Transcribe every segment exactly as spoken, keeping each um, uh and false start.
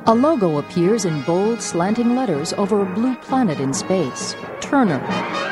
A logo appears in bold, slanting letters over a blue planet in space. Turner.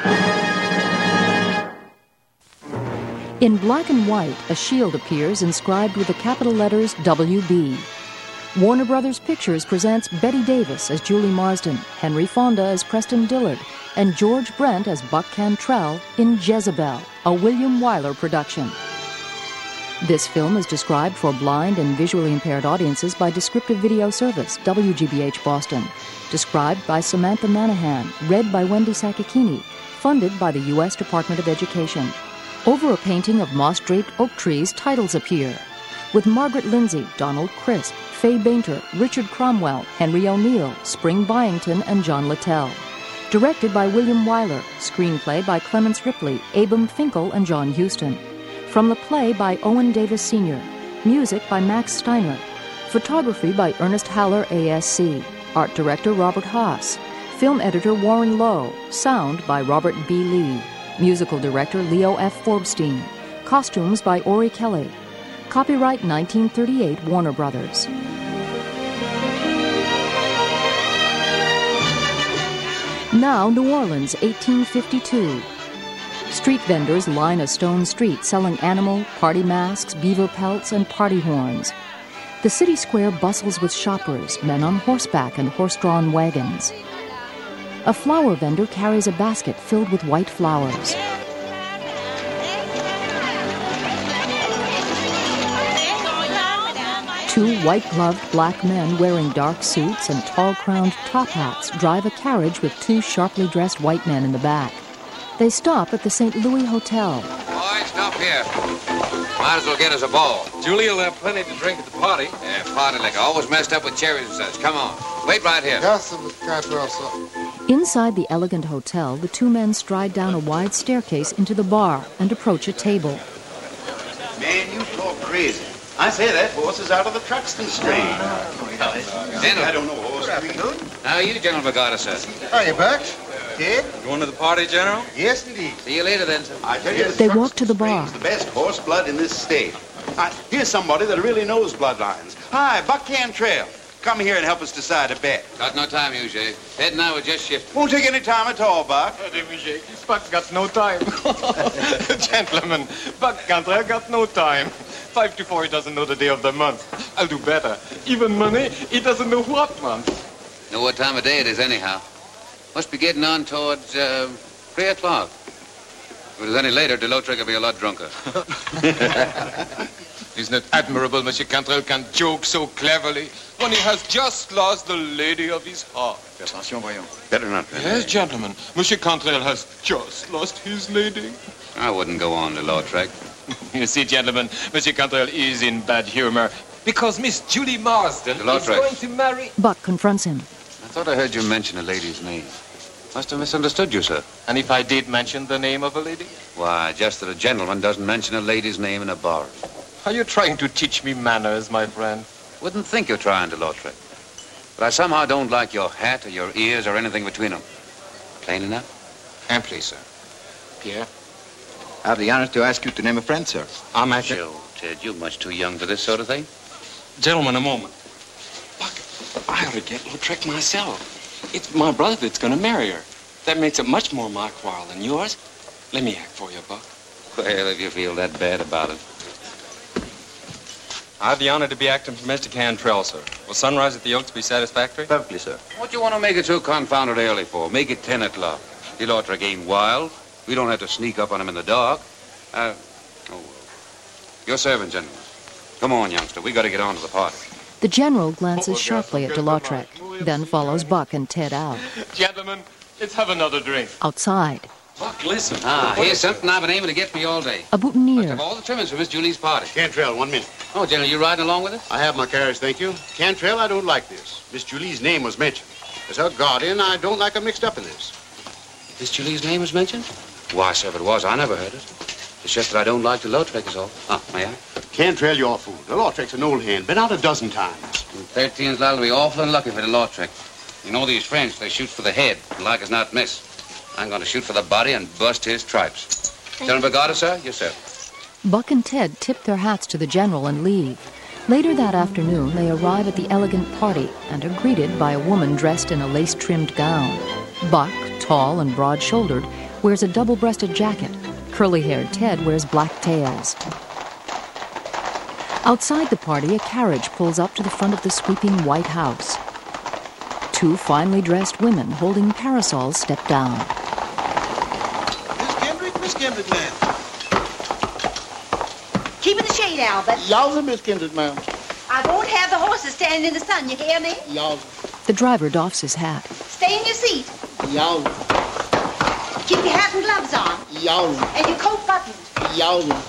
In black and white, a shield appears inscribed with the capital letters W B. Warner Brothers Pictures presents Bette Davis as Julie Marsden, Henry Fonda as Preston Dillard, and George Brent as Buck Cantrell in Jezebel, a William Wyler production. This film is described for blind and visually impaired audiences by Descriptive Video Service, W G B H Boston. Described by Samantha Manahan, read by Wendy Sakakini, funded by the U S Department of Education. Over a painting of moss-draped oak trees, titles appear, with Margaret Lindsay, Donald Crisp, Fay Bainter, Richard Cromwell, Henry O'Neill, Spring Byington, and John Littell. Directed by William Wyler. Screenplay by Clements Ripley, Abram Finkel, and John Huston. From the play by Owen Davis Senior Music by Max Steiner. Photography by Ernest Haller, A S C. Art director Robert Haas. Film editor Warren Lowe. Sound by Robert B. Lee. Musical director Leo F. Forbstein. Costumes by Ori Kelly. Copyright nineteen thirty-eight, Warner Brothers. Now, New Orleans, eighteen fifty-two. Street vendors line a stone street selling animal, party masks, beaver pelts, and party horns. The city square bustles with shoppers, men on horseback and horse-drawn wagons. A flower vendor carries a basket filled with white flowers. Two white-gloved black men wearing dark suits and tall-crowned top hats drive a carriage with two sharply dressed white men in the back. They stop at the Saint Louis Hotel. Boy, stop here. Might as well get us a ball. Julie will have plenty to drink at the party. Yeah, party liquor. Always messed up with cherries and such. Come on. Wait right here. Yes, Mister Cantrell, sir. Inside the elegant hotel, the two men stride down a wide staircase into the bar and approach a table. Man, you talk crazy. I say that horse is out of the Truxton strain. I don't know horse breed. Now, you gentlemen got us, sir. Hiya, Buck. Ted? Going to the party, General? Yes, indeed. See you later, then, sir. I tell you, the They walk to the Truxton bar. strain's the best horse blood in this state. Uh, here's somebody that really knows bloodlines. Hi, Buck Cantrell. Come here and help us decide a bet. Got no time, Eugene. Ted and I were just shifting. Won't take any time at all, Buck. Buck got no time. Gentlemen, Buck Cantrell got no time. Five to four, he doesn't know the day of the month. I'll do better. Even money, he doesn't know what month. Know what time of day it is, anyhow. Must be getting on towards, uh, three o'clock. If it was any later, DeLautrec would be a lot drunker. Isn't it admirable Monsieur Cantrell can joke so cleverly when he has just lost the lady of his heart? Attention, voyons. Better not. Yes, gentlemen. Monsieur Cantrell has just lost his lady. I wouldn't go on, DeLautrec. You see, gentlemen, Monsieur Cantrell is in bad humor because Miss Julie Marsden is DeLautrec. going to marry... Buck confronts him. I thought I heard you mention a lady's name. Must have misunderstood you, sir. And if I did mention the name of a lady? Why, just that a gentleman doesn't mention a lady's name in a bar. Are you trying to teach me manners, my friend? Wouldn't think you're trying, DeLautrec. But I somehow don't like your hat or your ears or anything between them. Plain enough? Amply, sir. Pierre? I have the honor to ask you to name a friend, sir. I'm actually... Joe, Ted, you're much too young for this sort of thing. Gentlemen, a moment. Buck, I ought to get Lautrec myself. It's my brother that's going to marry her. That makes it much more my quarrel than yours. Let me act for you, Buck. Well, if you feel that bad about it. I have the honor to be acting for Mister Cantrell, sir. Will sunrise at the Oaks be satisfactory? Perfectly, sir. What do you want to make it so confounded early for? Make it ten o'clock. DeLautrec ain't wild. We don't have to sneak up on him in the dark. Uh, oh, your servant, gentlemen. Come on, youngster. We got to get on to the party. The general glances sharply at DeLautrec, then follows Buck and Ted out. Gentlemen, let's have another drink. Outside, Buck, listen. Ah, here's something I've been aiming to get for you all day. a Must boutonniere. have all the trimmings for Miss Julie's party. Cantrell, one minute. Oh, General, you riding along with us? I have my carriage, thank you. Cantrell, I don't like this. Miss Julie's name was mentioned. As her guardian, I don't like her mixed up in this. Miss Julie's name was mentioned? Why, sir, if it was, I never heard it. It's just that I don't like DeLautrec is all. Ah, may I? Cantrell, you're a fool. DeLautrec's an old hand. Been out a dozen times. Thirteen's liable to be awful unlucky for DeLautrec. You know these French, they shoot for the head, and like as not miss. I'm going to shoot for the body and bust his stripes. General Brigada, sir? Yes, sir. Buck and Ted tip their hats to the general and leave. Later that afternoon, they arrive at the elegant party and are greeted by a woman dressed in a lace-trimmed gown. Buck, tall and broad-shouldered, wears a double-breasted jacket. Curly-haired Ted wears black tails. Outside the party, a carriage pulls up to the front of the sweeping white house. Two finely dressed women holding parasols step down. Miss Kendrick, Miss Kendrick, ma'am. Keep in the shade, Albert. Yowza, Miss Kendrick, ma'am. I won't have the horses standing in the sun, you hear me? Yowza. The driver doffs his hat. Stay in your seat. Yowza. Keep your hat and gloves on. Yowza. And your coat buttoned. Yowza.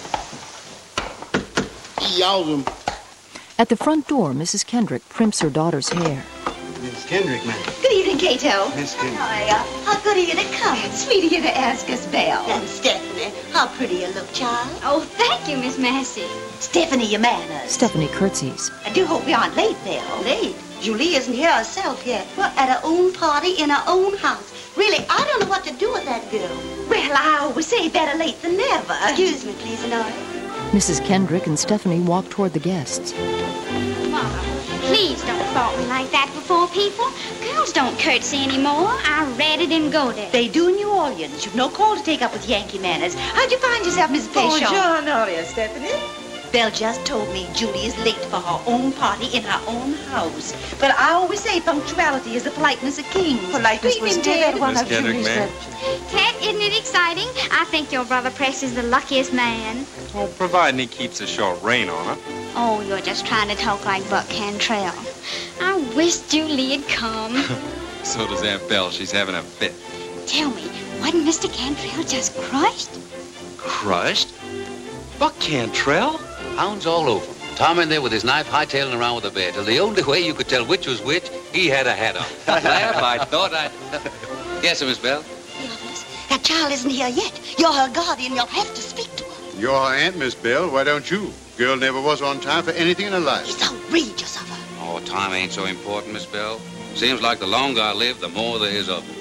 Yowza. At the front door, Missus Kendrick primps her daughter's hair. Miss Kendrick, ma'am. Good evening, Cato. Miss Kendrick. Hiya. How good of you to come. Sweet of you to ask us, Belle. And Stephanie, how pretty you look, child. Oh, thank you, Miss Massey. Stephanie, your manners. Stephanie curtsies. I do hope you aren't late, Belle. Late? Julie isn't here herself yet. We're at her own party in her own house. Really, I don't know what to do with that girl. Well, I always say better late than never. Excuse me, please, Honora. Missus Kendrick and Stephanie walk toward the guests. Mama, please don't fault me like that before people. Girls don't curtsy anymore. I read it in Godet. They do in New Orleans. You've no call to take up with Yankee manners. How'd you find yourself, Miss Payshon? Bonjour, Honoria, Stephanie. Belle just told me Julie is late for her own party in her own house. But I always say punctuality is the politeness of kings. Politeness was never one Miss of Kendrick, Julie's ma'am. virtues. Ted, isn't it exciting? I think your brother Press is the luckiest man. Oh, providing he keeps a short rein on her. Oh, you're just trying to talk like Buck Cantrell. I wish Julie'd come. So does Aunt Belle. She's having a fit. Tell me, wasn't Mister Cantrell just crushed? Crushed? Buck Cantrell? Hounds all over him. Tom in there with his knife hightailing around with a bear till the only way you could tell which was which, he had a hat on. Laugh, I thought I... Yes, sir, Miss Belle? Elvis, that child isn't here yet. You're her guardian. You'll have to speak to her. You're her aunt, Miss Belle. Why don't you? Girl never was on time for anything in her life. It's outrageous of her. Oh, time ain't so important, Miss Belle. Seems like the longer I live, the more there is of it.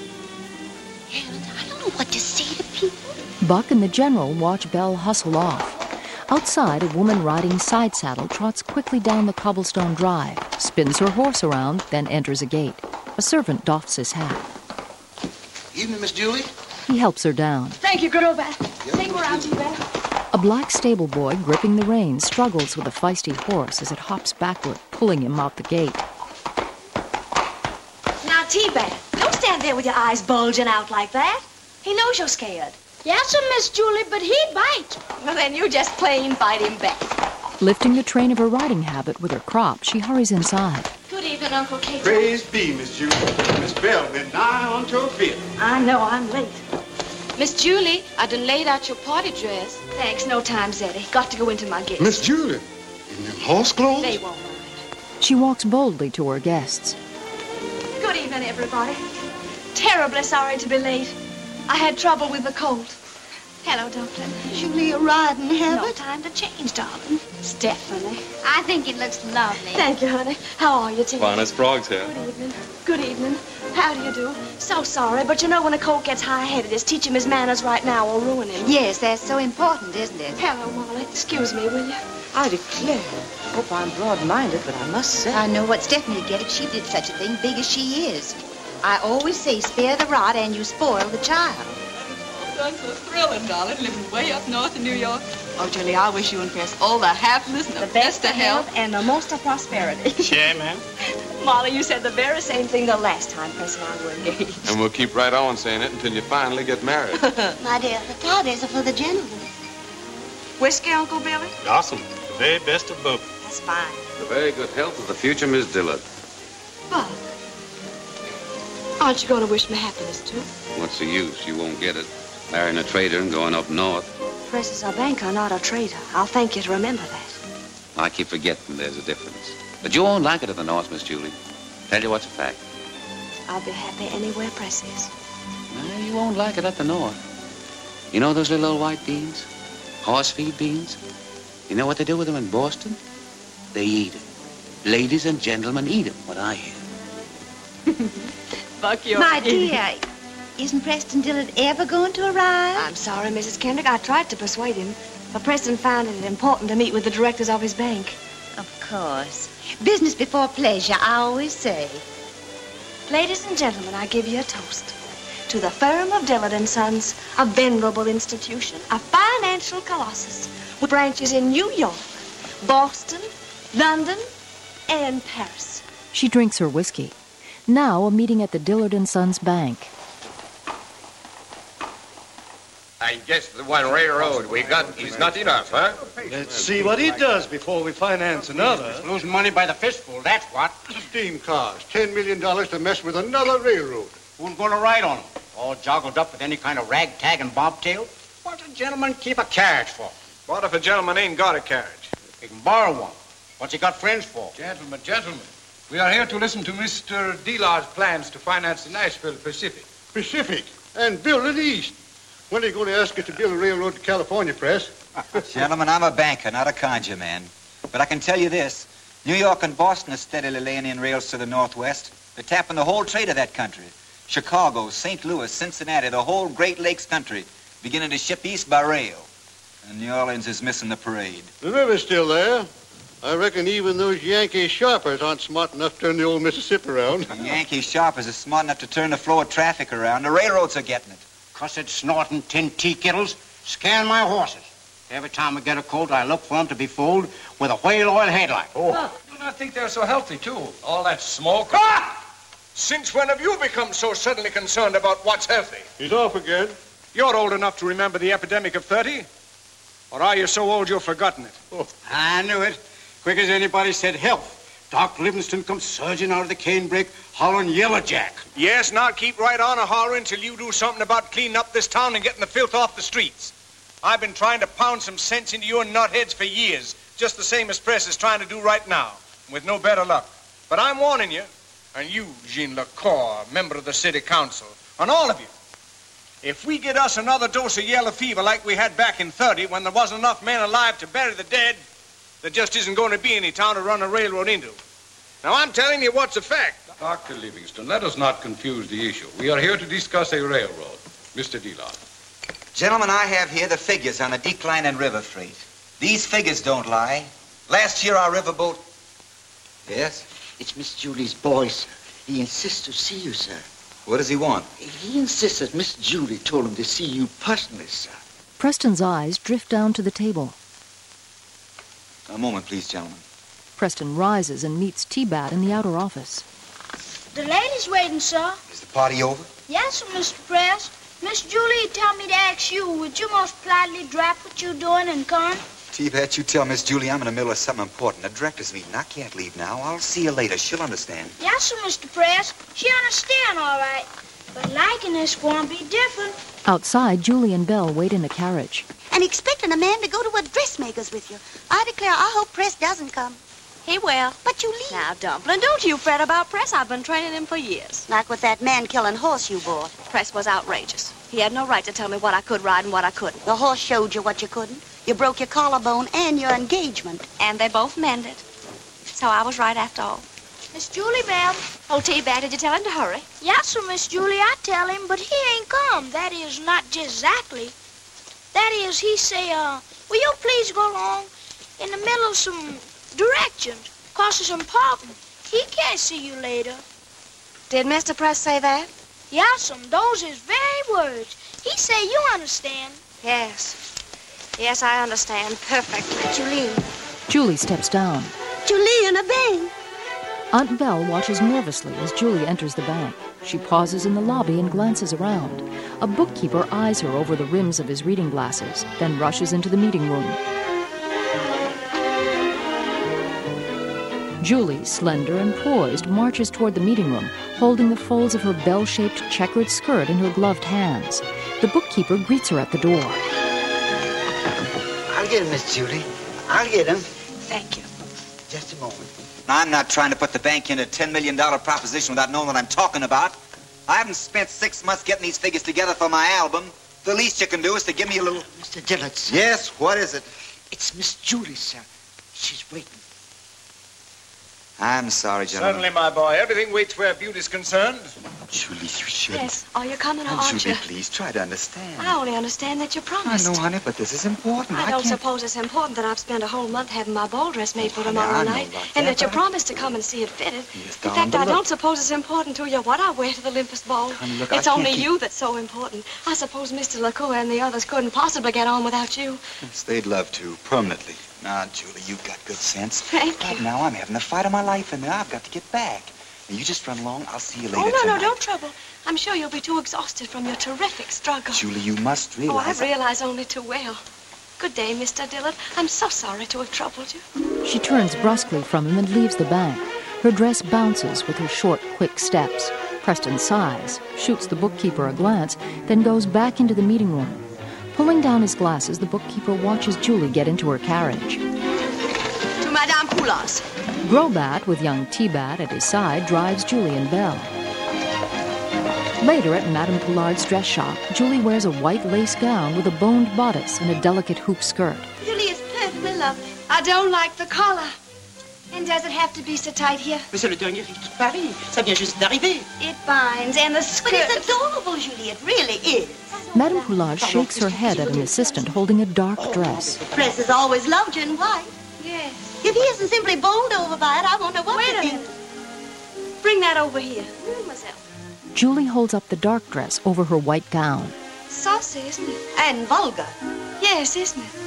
Elvis, I don't know what to say to people. Buck and the General watch Belle hustle off. Outside, a woman riding side saddle trots quickly down the cobblestone drive, spins her horse around, then enters a gate. A servant doffs his hat. Evening, Miss Julie. He helps her down. Thank you, good old Beth. Take her around to you, Beth. A black stable boy gripping the reins struggles with a feisty horse as it hops backward, pulling him out the gate. Now, T-Beth, don't stand there with your eyes bulging out like that. He knows you're scared. Yes, sir, Miss Julie, but he'd bite. Well, then you just plain fight him back. Lifting the train of her riding habit with her crop, she hurries inside. Good evening, Uncle Cato. Praise be, Miss Julie. Miss Belle been nigh on to a bit. I know I'm late. Miss Julie, I done laid out your party dress. Thanks, no time, Zeddy. Got to go into my guests. Miss Julie, in them horse clothes? They won't mind. She walks boldly to her guests. Good evening, everybody. Terribly sorry to be late. I had trouble with the cold. Hello, Dumpling. Julie, you're riding, have No it? time to change, darling. Stephanie. I think it looks lovely. Thank you, honey. How are you today? Fine as frogs here. Good evening. Good evening. How do you do? So sorry, but you know when a colt gets high-headed, it's teach him his manners right now or ruin him. Yes, that's so important, isn't it? Hello, Molly. Excuse me, will you? I declare. Hope I'm broad-minded, but I must say. I know what Stephanie would get if she did such a thing, big as she is. I always say spare the rod and you spoil the child. Done so thrilling, darling, living way up north in New York. Oh, Julie, I wish you and Chris all the happiness and the, the best of health and the most of prosperity. Yeah, ma'am. Molly, you said the very same thing the last time Chris and I were engaged. And we'll keep right on saying it until you finally get married. My dear, the parties are for the gentlemen. Whiskey, Uncle Billy? Awesome. The very best of both. That's fine. The very good health of the future Miss Dillard. Buck, aren't you going to wish me happiness, too? What's the use? You won't get it. Marrying a trader and going up north. Chris is a banker, not a trader. I'll thank you to remember that. I keep forgetting there's a difference. But you won't like it at the north, Miss Julie. Tell you what's a fact. I'll be happy anywhere Press is. No, you won't like it at the north. You know those little old white beans? Horse feed beans? You know what they do with them in Boston? They eat them. Ladies and gentlemen eat them, what I hear. Buck, you're... My dear, isn't Preston Dillard ever going to arrive? I'm sorry, Missus Kendrick. I tried to persuade him, but Preston found it important to meet with the directors of his bank. Of course. Business before pleasure, I always say. Ladies and gentlemen, I give you a toast. To the firm of Dillard and Sons, a venerable institution, a financial colossus, with branches in New York, Boston, London, and Paris. She drinks her whiskey. Now a meeting at the Dillard and Sons Bank. I guess the one railroad we got is not enough, huh? Let's see what he does before we finance another. He's losing money by the fistful, that's what. Steam cars, ten million dollars to mess with another railroad. Who's going to ride on them? All joggled up with any kind of ragtag and bobtail? What does a gentleman keep a carriage for? What if a gentleman ain't got a carriage? He can borrow one. What's he got friends for? Gentlemen, gentlemen, we are here to listen to Mister Delar's plans to finance the Nashville Pacific. Pacific? And build it east. When are you going to ask us to build a railroad to California, Press? Gentlemen, I'm a banker, not a conjure man. But I can tell you this. New York and Boston are steadily laying in rails to the northwest. They're tapping the whole trade of that country. Chicago, Saint Louis, Cincinnati, the whole Great Lakes country, beginning to ship east by rail. And New Orleans is missing the parade. The river's still there. I reckon even those Yankee sharpers aren't smart enough to turn the old Mississippi around. The Yankee sharpers are smart enough to turn the flow of traffic around. The railroads are getting it. Cussed, snorting tin tea kettles, scan my horses. Every time I get a colt, I look for them to be fooled with a whale oil headlight. Oh. I do not think they're so healthy, too. All that smoke. Ah! Since when have you become so suddenly concerned about what's healthy? He's off again. You're old enough to remember the epidemic of thirty? Or are you so old you've forgotten it? Oh. I knew it. Quick as anybody said health. Doc Livingston comes surging out of the canebrake, hollering Yellow Jack. Yes, now keep right on a-hollering till you do something about cleaning up this town and getting the filth off the streets. I've been trying to pound some sense into you and nutheads for years, just the same as Press is trying to do right now, with no better luck. But I'm warning you, and you, Jean LaCour, member of the city council, and all of you, if we get us another dose of yellow fever like we had back in thirty, when there wasn't enough men alive to bury the dead, there just isn't going to be any town to run a railroad into. Now, I'm telling you what's a fact. Doctor Livingston, let us not confuse the issue. We are here to discuss a railroad. Mister Delar. Gentlemen, I have here the figures on the decline in river freight. These figures don't lie. Last year, our riverboat... Yes? It's Miss Julie's boy, sir. He insists to see you, sir. What does he want? He insists that Miss Julie told him to see you personally, sir. Preston's eyes drift down to the table. A moment, please, gentlemen. Preston rises and meets T-Bat in the outer office. The lady's waiting, sir. Is the party over? Yes, sir, Mister Press. Miss Julie tell me to ask you, would you most politely drop what you're doing and come? T-Bat, you tell Miss Julie I'm in the middle of something important. A director's meeting. I can't leave now. I'll see you later. She'll understand. Yes, sir, Mister Press. She understand, all right. But liking is going to be different. Outside, Julie and Belle wait in a carriage. And expecting a man to go to a dressmaker's with you. I declare, I hope Press doesn't come. He will. But you leave. Now, Dumpling, don't you fret about Press. I've been training him for years. Like with that man-killing horse you bought. Press was outrageous. He had no right to tell me what I could ride and what I couldn't. The horse showed you what you couldn't. You broke your collarbone and your engagement. And they both mended. So I was right after all. Miss Julie, ma'am. Oh, T-Bat, did you tell him to hurry? Yes, sir, Miss Julie, I tell him, but he ain't come. That is, not just exactly. That is, he say, uh, will you please go along in the middle of some directions? Cause it's important. He can't see you later. Did Mister Press say that? Yes, um, those is very words. He say you understand. Yes. Yes, I understand perfectly. Julie. Julie steps down. Julie in a bank. Aunt Belle watches nervously as Julie enters the bank. She pauses in the lobby and glances around. A bookkeeper eyes her over the rims of his reading glasses, then rushes into the meeting room. Julie, slender and poised, marches toward the meeting room, holding the folds of her bell-shaped checkered skirt in her gloved hands. The bookkeeper greets her at the door. I'll get him, Miss Julie. I'll get him. Thank you. Just a moment. I'm not trying to put the bank in a ten million dollars proposition without knowing what I'm talking about. I haven't spent six months getting these figures together for my album. The least you can do is to give me a little... Mister Dillard, sir. Yes, what is it? It's Miss Julie, sir. She's waiting. I'm sorry, gentlemen. Certainly, my boy. Everything waits where beauty's concerned. Julie, you shouldn't. Yes. Are you coming or Oh, aren't Julie, you? please, try to understand. I only understand that you promised. I know, honey, but this is important. I, I don't can't... suppose it's important that I've spent a whole month having my ball dress made for Honey, tomorrow I know night, about and that, that you but I- promised to come and see it fitted. Yes, In darling, fact, but I look- don't suppose it's important to you what I wear to the Olympus Ball. Honey, look, it's I can't only keep- you that's so important. I suppose Mister LaCour and the others couldn't possibly get on without you. Yes, they'd love to, permanently. Now, Julie, you've got good sense. Thank Right you. now, I'm having the fight of my life, and now I've got to get back. And you just run along. I'll see you later Oh, no, tonight. no, don't trouble. I'm sure you'll be too exhausted from your terrific struggle. Julie, you must Oh, realize... I realize only too well. Good day, Mister Dillard. I'm so sorry to have troubled you. She turns brusquely from him and leaves the bank. Her dress bounces with her short, quick steps. Preston sighs, shoots the bookkeeper a glance, then goes back into the meeting room. Pulling down his glasses, the bookkeeper watches Julie get into her carriage. To Madame Poulas. Grobat, with young T-Bat at his side, drives Julie and Belle. Later, at Madame Poulard's dress shop, Julie wears a white lace gown with a boned bodice and a delicate hoop skirt. Julie is perfectly lovely. I don't like the collar. And does it have to be so tight here? Mais c'est le dernier riz de Paris. Ça vient juste d'arriver. It binds, and the skirt... But it's adorable, Julie. It really is. Madame Poulard shakes her head at an assistant holding a dark dress. Press has always loved you in white. Yes. If he isn't simply bowled over by it, I wonder what Wait to a do. minute. Bring that over here. Mademoiselle. Julie holds up the dark dress over her white gown. Saucy, isn't it? And vulgar. Yes, isn't it?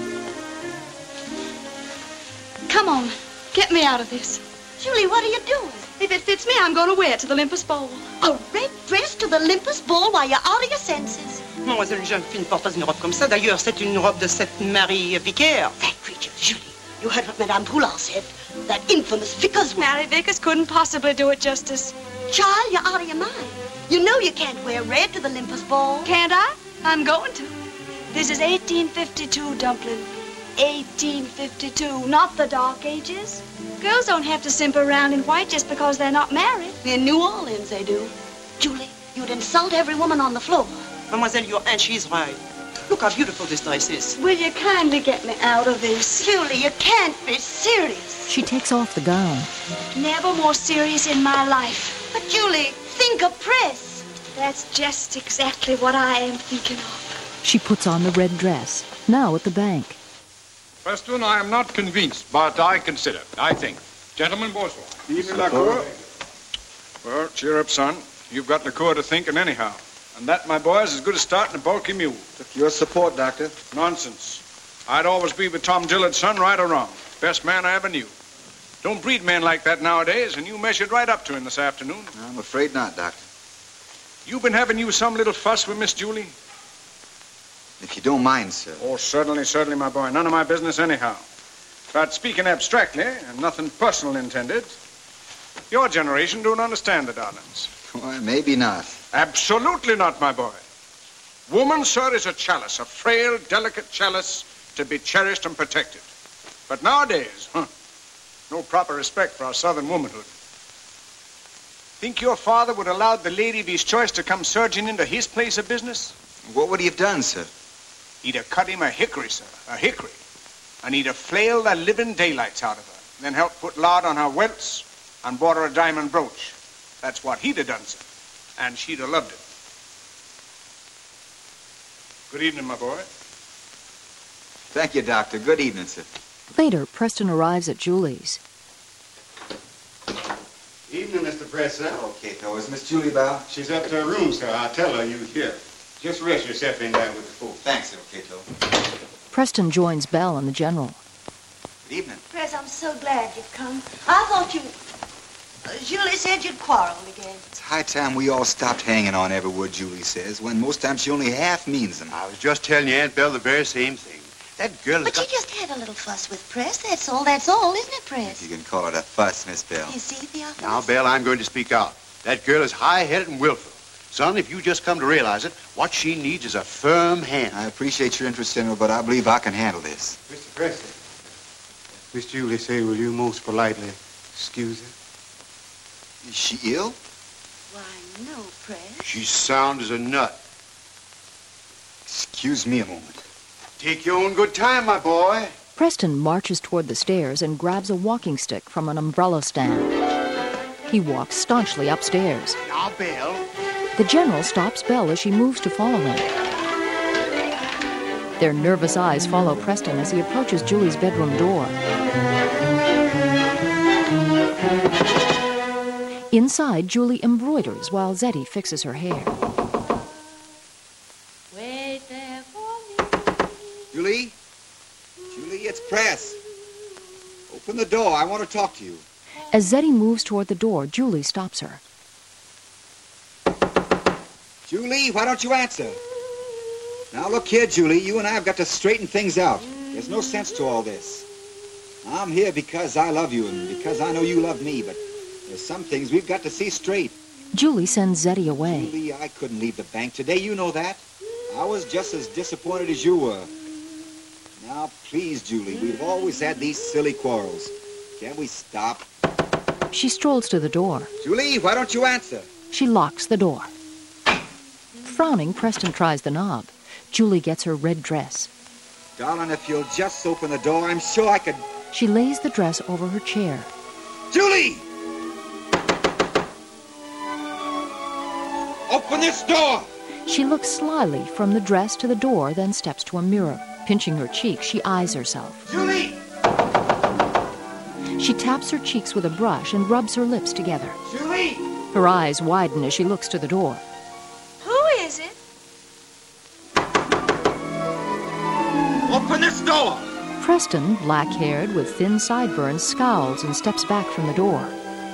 Come on. Get me out of this. Julie, what are you doing? If it fits me, I'm going to wear it to the Olympus Bowl. A red dress to the Olympus Ball while you're out of your senses. Mademoiselle, une jeune fille ne porte pas une robe comme ça. D'ailleurs, c'est une robe de cette Marie Vicaire. That creature, Julie. You heard what Madame Poulard said. That infamous Vickers woman. Mary Vickers couldn't possibly do it justice. Child, you're out of your mind. You know you can't wear red to the Olympus Ball. Can't I? I'm going to. This is eighteen fifty-two, Dumpling. eighteen fifty-two, not the Dark Ages. Girls don't have to simper around in white just because they're not married. In New Orleans, they do. Julie, you'd insult every woman on the floor. Mademoiselle, your aunt, she's right. Look how beautiful this dress is. Will you kindly get me out of this? Julie, you can't be serious. She takes off the gown. Never more serious in my life. But, Julie, think of Press. That's just exactly what I am thinking of. She puts on the red dress, now at the bank. Preston, I am not convinced, but I consider, I think. Gentlemen, bonsoir. Evening, LaCour. Well, cheer up, son. You've got LaCour to thinking anyhow. And that, my boy, is as good as starting a bulky mule. Your support, Doctor. Nonsense. I'd always be with Tom Dillard's son, right or wrong. Best man I ever knew. Don't breed men like that nowadays, and you measured right up to him this afternoon. I'm afraid not, Doctor. You've been having you some little fuss with Miss Julie? If you don't mind, sir. Oh, certainly, certainly, my boy. None of my business anyhow. But speaking abstractly, and nothing personal intended, your generation don't understand the darlings. Well, maybe not. Absolutely not, my boy. Woman, sir, is a chalice, a frail, delicate chalice to be cherished and protected. But nowadays, huh, no proper respect for our southern womanhood. Think your father would allow the lady of his choice to come surging into his place of business? What would he have done, sir? He'd have cut him a hickory, sir, a hickory. And he'd have flailed the living daylights out of her, then helped put lard on her welts and bought her a diamond brooch. That's what he'd have done, sir. And she'd have loved it. Good evening, my boy. Thank you, Doctor. Good evening, sir. Later, Preston arrives at Julie's. Evening, Mister Preston. Okay, though. Is Miss Julie about? She's up to her room, sir. I'll tell her you here. Just rest yourself in there with the folks. Thanks, sir. Okay, though. Preston joins Belle and the General. Good evening. Press, I'm so glad you've come. I thought you... Uh, Julie said you'd quarreled again. It's high time we all stopped hanging on every word Julie says, when most times she only half means them. I was just telling you, Aunt Belle, the very same thing. That girl But has you just had a little fuss with Press, that's all, that's all, isn't it, Press? You can call it a fuss, Miss Belle. You see, Theophilus? Now, Belle, I'm going to speak out. That girl is high-headed and willful. Son, if you just come to realize it, what she needs is a firm hand. I appreciate your interest in her, but I believe I can handle this. Mister Preston, Miss Julie say, will you most politely excuse her? Is she ill? Why, no, Press. She's sound as a nut. Excuse me a moment. Take your own good time, my boy. Preston marches toward the stairs and grabs a walking stick from an umbrella stand. He walks staunchly upstairs. Now, Bill. The general stops Belle as she moves to follow him. Their nervous eyes follow Preston as he approaches Julie's bedroom door. Inside, Julie embroiders while Zeddy fixes her hair. Wait there for me. Julie? Julie, it's Press. Open the door. I want to talk to you. As Zeddy moves toward the door, Julie stops her. Julie, why don't you answer? Now, look here, Julie. You and I have got to straighten things out. There's no sense to all this. I'm here because I love you and because I know you love me, but there's some things we've got to see straight. Julie sends Zeddy away. Julie, I couldn't leave the bank today. You know that. I was just as disappointed as you were. Now, please, Julie, we've always had these silly quarrels. Can't we stop? She strolls to the door. Julie, why don't you answer? She locks the door. Frowning, Preston tries the knob. Julie gets her red dress. Darling, if you'll just open the door, I'm sure I could... She lays the dress over her chair. Julie! Open this door! She looks slyly from the dress to the door, then steps to a mirror. Pinching her cheek, she eyes herself. Julie! She taps her cheeks with a brush and rubs her lips together. Julie! Her eyes widen as she looks to the door. Who is it? Open this door! Preston, black-haired with thin sideburns, scowls and steps back from the door.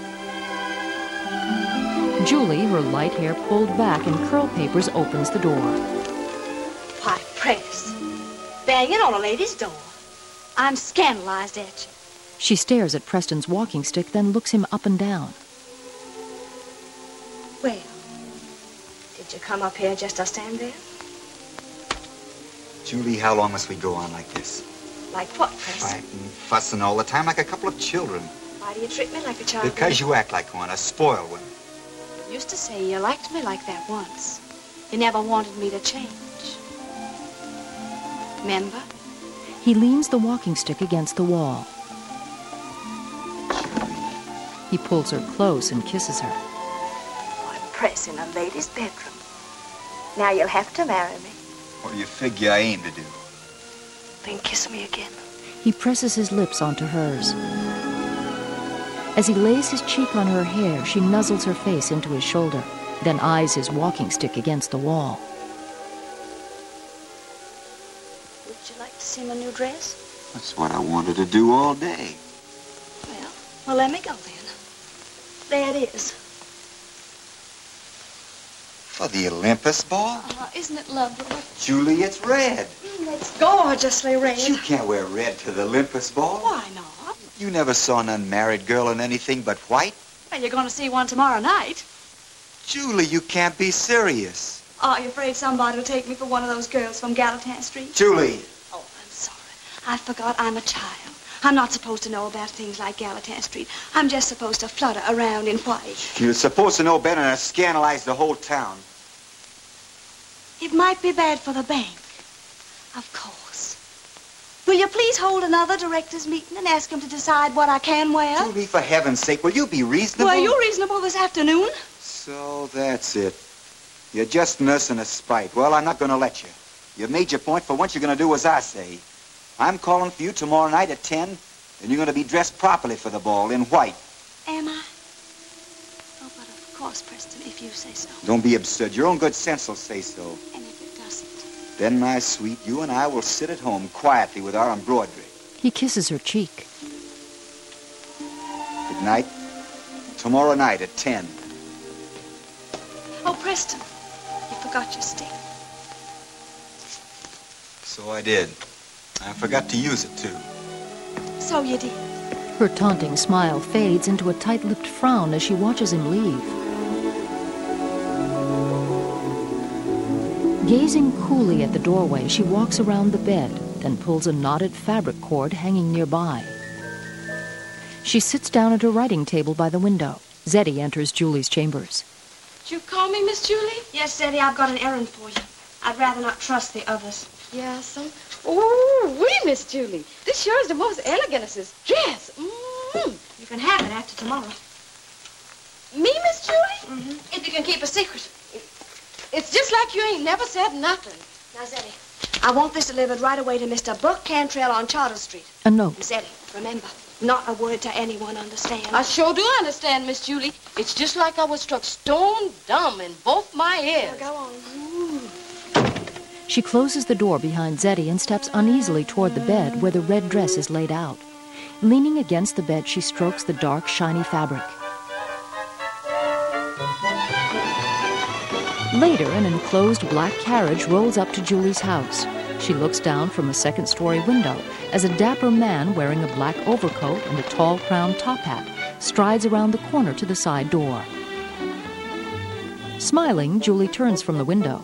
Julie, her light hair pulled back in curl papers, opens the door. Why, Press, banging on a lady's door. I'm scandalized at you. She stares at Preston's walking stick, then looks him up and down. Well, did you come up here just to stand there? Julie, how long must we go on like this? Like what, Press? Fighting, fussing all the time like a couple of children. Why do you treat me like a child? Because you act like one, a spoiled one. You used to say you liked me like that once. You never wanted me to change. Remember? He leans the walking stick against the wall. He pulls her close and kisses her. I'm Press in a lady's bedroom. Now you'll have to marry me. What do you figure I aim to do? Then kiss me again. He presses his lips onto hers. As he lays his cheek on her hair, she nuzzles her face into his shoulder, then eyes his walking stick against the wall. Would you like to see my new dress? That's what I wanted to do all day. Well, well, let me go then. There it is. For the Olympus ball? Uh, isn't it lovely? Julie, it's red. Mm, it's gorgeously red. You can't wear red to the Olympus ball. Why not? You never saw an unmarried girl in anything but white. Well, you're going to see one tomorrow night. Julie, you can't be serious. Are you afraid somebody will take me for one of those girls from Gallatin Street? Julie. Oh, I'm sorry. I forgot I'm a child. I'm not supposed to know about things like Gallatin Street. I'm just supposed to flutter around in white. You're supposed to know better than to scandalize the whole town. It might be bad for the bank. Of course. Will you please hold another directors' meeting and ask them to decide what I can wear? Julie, for heaven's sake, will you be reasonable? Were you reasonable this afternoon? So that's it. You're just nursing a spite. Well, I'm not going to let you. You've made your point. For once, you're going to do as I say. I'm calling for you tomorrow night at ten, and you're going to be dressed properly for the ball in white. Am I? Oh, but of course, Preston, if you say so. Don't be absurd. Your own good sense will say so. And if it doesn't? Then, my sweet, you and I will sit at home quietly with our embroidery. He kisses her cheek. Good night. Tomorrow night at ten. Oh, Preston, you forgot your stick. So I did. I forgot to use it, too. So you did. Her taunting smile fades into a tight-lipped frown as she watches him leave. Gazing coolly at the doorway, she walks around the bed, then pulls a knotted fabric cord hanging nearby. She sits down at her writing table by the window. Zeddy enters Julie's chambers. Did you call me, Miss Julie? Yes, Zeddy, I've got an errand for you. I'd rather not trust the others. Yes'm. Oh, wee, Miss Julie. This sure is the most elegant of this dress. Mm. You can have it after tomorrow. Me, Miss Julie? Mm-hmm. If you can keep a secret. It's just like you ain't never said nothing. Now, Zeddy, I want this delivered right away to Mister Buck Cantrell on Charter Street. A note. Zeddy, remember, not a word to anyone, understand? I sure do understand, Miss Julie. It's just like I was struck stone dumb in both my ears. Now, go on. Ooh. She closes the door behind Zeddy and steps uneasily toward the bed where the red dress is laid out. Leaning against the bed, she strokes the dark, shiny fabric. Later, an enclosed black carriage rolls up to Julie's house. She looks down from a second-story window as a dapper man wearing a black overcoat and a tall crowned top hat strides around the corner to the side door. Smiling, Julie turns from the window.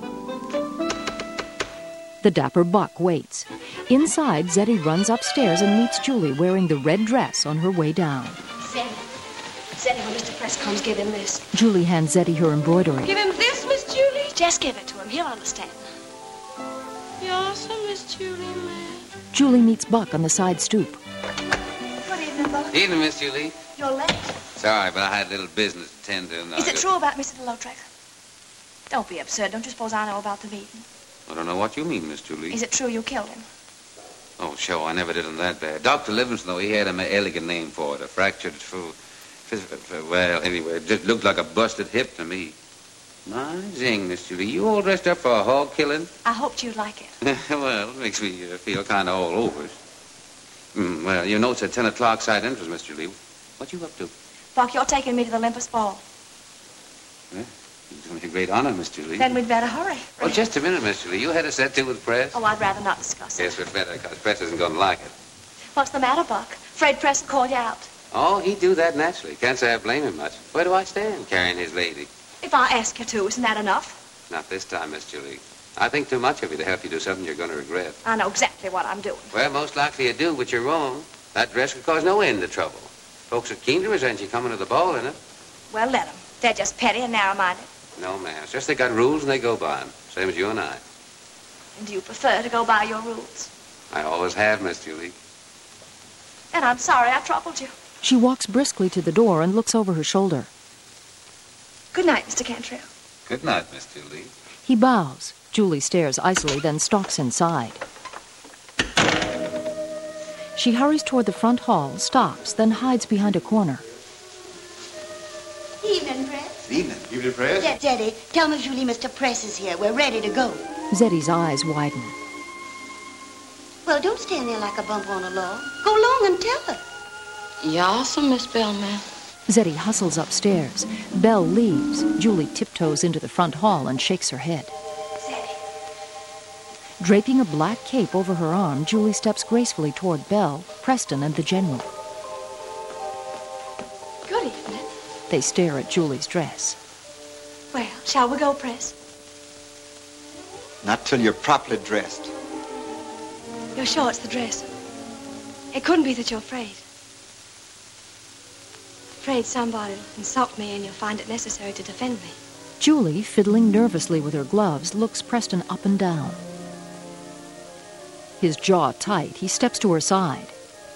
The dapper Buck waits. Inside, Zeddy runs upstairs and meets Julie wearing the red dress on her way down. Zeddy. Zeddy, when Mister Press comes, give him this. Julie hands Zeddy her embroidery. Give him this, Miss Julie? Just give it to him. He'll understand. You're awesome, Miss Julie, man. Julie meets Buck on the side stoop. Good evening, Buck. Evening, Miss Julie. You're late. Sorry, but I had a little business to tend to. And Is I it got- true about Mister Lautrec? Don't be absurd. Don't you suppose I know about the meeting? I don't know what you mean, Miss Julie. Is it true you killed him? Oh, sure, I never did him that bad. Doctor Livingston, though, he had an elegant name for it. A fractured, f- f- f- well, anyway, it just looked like a busted hip to me. My zing, Miss Julie, you all dressed up for a hog killing? I hoped you'd like it. Well, it makes me uh, feel kind of all over. Mm, well, your note's at ten o'clock side entrance, Miss Julie. What you up to? Buck, you're taking me to the Olympus Ball. Well, you're doing me a great honor, Miss Julie. Then we'd better hurry. Well, just a minute, Miss Julie. You had a set to with Press? Oh, I'd rather not discuss it. Yes, we'd better, because Press isn't going to like it. What's the matter, Buck? Fred Preston called you out. Oh, he'd do that naturally. Can't say I blame him much. Where do I stand, carrying his lady? If I ask you to, isn't that enough? Not this time, Miss Julie. I think too much of you to help you do something you're going to regret. I know exactly what I'm doing. Well, most likely you do, but you're wrong. That dress could cause no end of trouble. Folks are keen to resent you coming to the ball in it. Well, let them. They're just petty and narrow-minded. No, ma'am. It's just they got rules and they go by them. Same as you and I. And do you prefer to go by your rules? I always have, Miss Julie. And I'm sorry I troubled you. She walks briskly to the door and looks over her shoulder. Good night, Mister Cantrell. Good night, Miss Julie. He bows. Julie stares icily, then stalks inside. She hurries toward the front hall, stops, then hides behind a corner. Evening, Press. Evening. Evening, Press. Dad- Daddy, tell Miss Julie Mister Press is here. We're ready to go. Zeddy's eyes widen. Well, don't stand there like a bump on a log. Go along and tell her. You're awesome, Miss Bellman. Zeddy hustles upstairs. Belle leaves. Julie tiptoes into the front hall and shakes her head. Draping a black cape over her arm, Julie steps gracefully toward Belle, Preston, and the General. Good evening. They stare at Julie's dress. Well, shall we go, Press? Not till you're properly dressed. You're sure it's the dress? It couldn't be that you're afraid. Afraid somebody'll insult me and you'll find it necessary to defend me. Julie, fiddling nervously with her gloves, looks Preston up and down. His jaw tight, he steps to her side.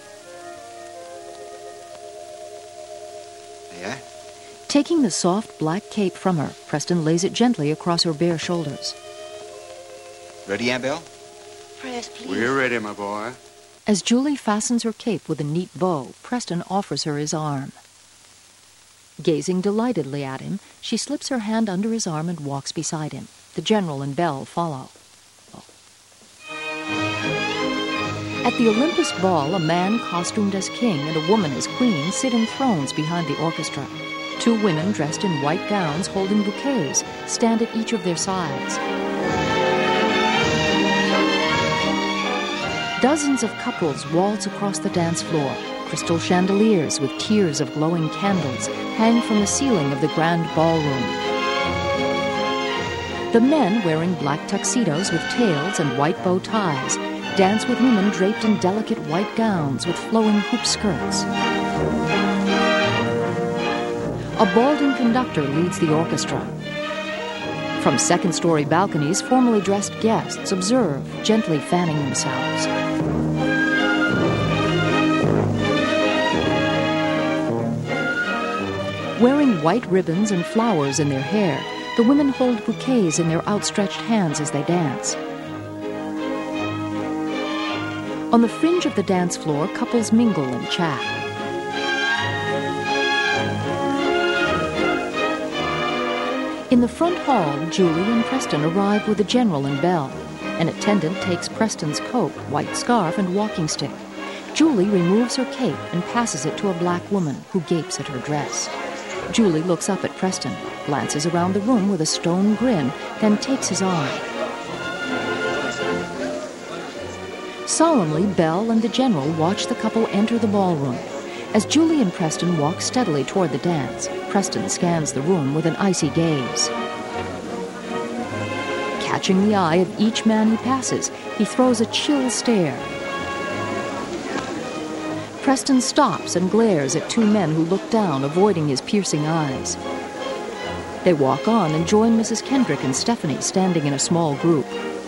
Yeah? Taking the soft black cape from her, Preston lays it gently across her bare shoulders. Ready, Aunt Belle? Press, please. We're ready, my boy. As Julie fastens her cape with a neat bow, Preston offers her his arm. Gazing delightedly at him, she slips her hand under his arm and walks beside him. The General and Belle follow. At the Olympus Ball, a man costumed as king and a woman as queen sit in thrones behind the orchestra. Two women dressed in white gowns holding bouquets stand at each of their sides. Dozens of couples waltz across the dance floor. Crystal chandeliers with tiers of glowing candles hang from the ceiling of the grand ballroom. The men, wearing black tuxedos with tails and white bow ties, dance with women draped in delicate white gowns with flowing hoop skirts. A balding conductor leads the orchestra. From second-story balconies, formally dressed guests observe, gently fanning themselves. Wearing white ribbons and flowers in their hair, the women hold bouquets in their outstretched hands as they dance. On the fringe of the dance floor, couples mingle and chat. In the front hall, Julie and Preston arrive with the General and Belle. An attendant takes Preston's coat, white scarf, and walking stick. Julie removes her cape and passes it to a black woman who gapes at her dress. Julie looks up at Preston, glances around the room with a stone grin, then takes his arm. Solemnly, Belle and the General watch the couple enter the ballroom. As Julie and Preston walk steadily toward the dance, Preston scans the room with an icy gaze. Catching the eye of each man he passes, he throws a chill stare. Preston stops and glares at two men who look down, avoiding his piercing eyes. They walk on and join Missus Kendrick and Stephanie standing in a small group.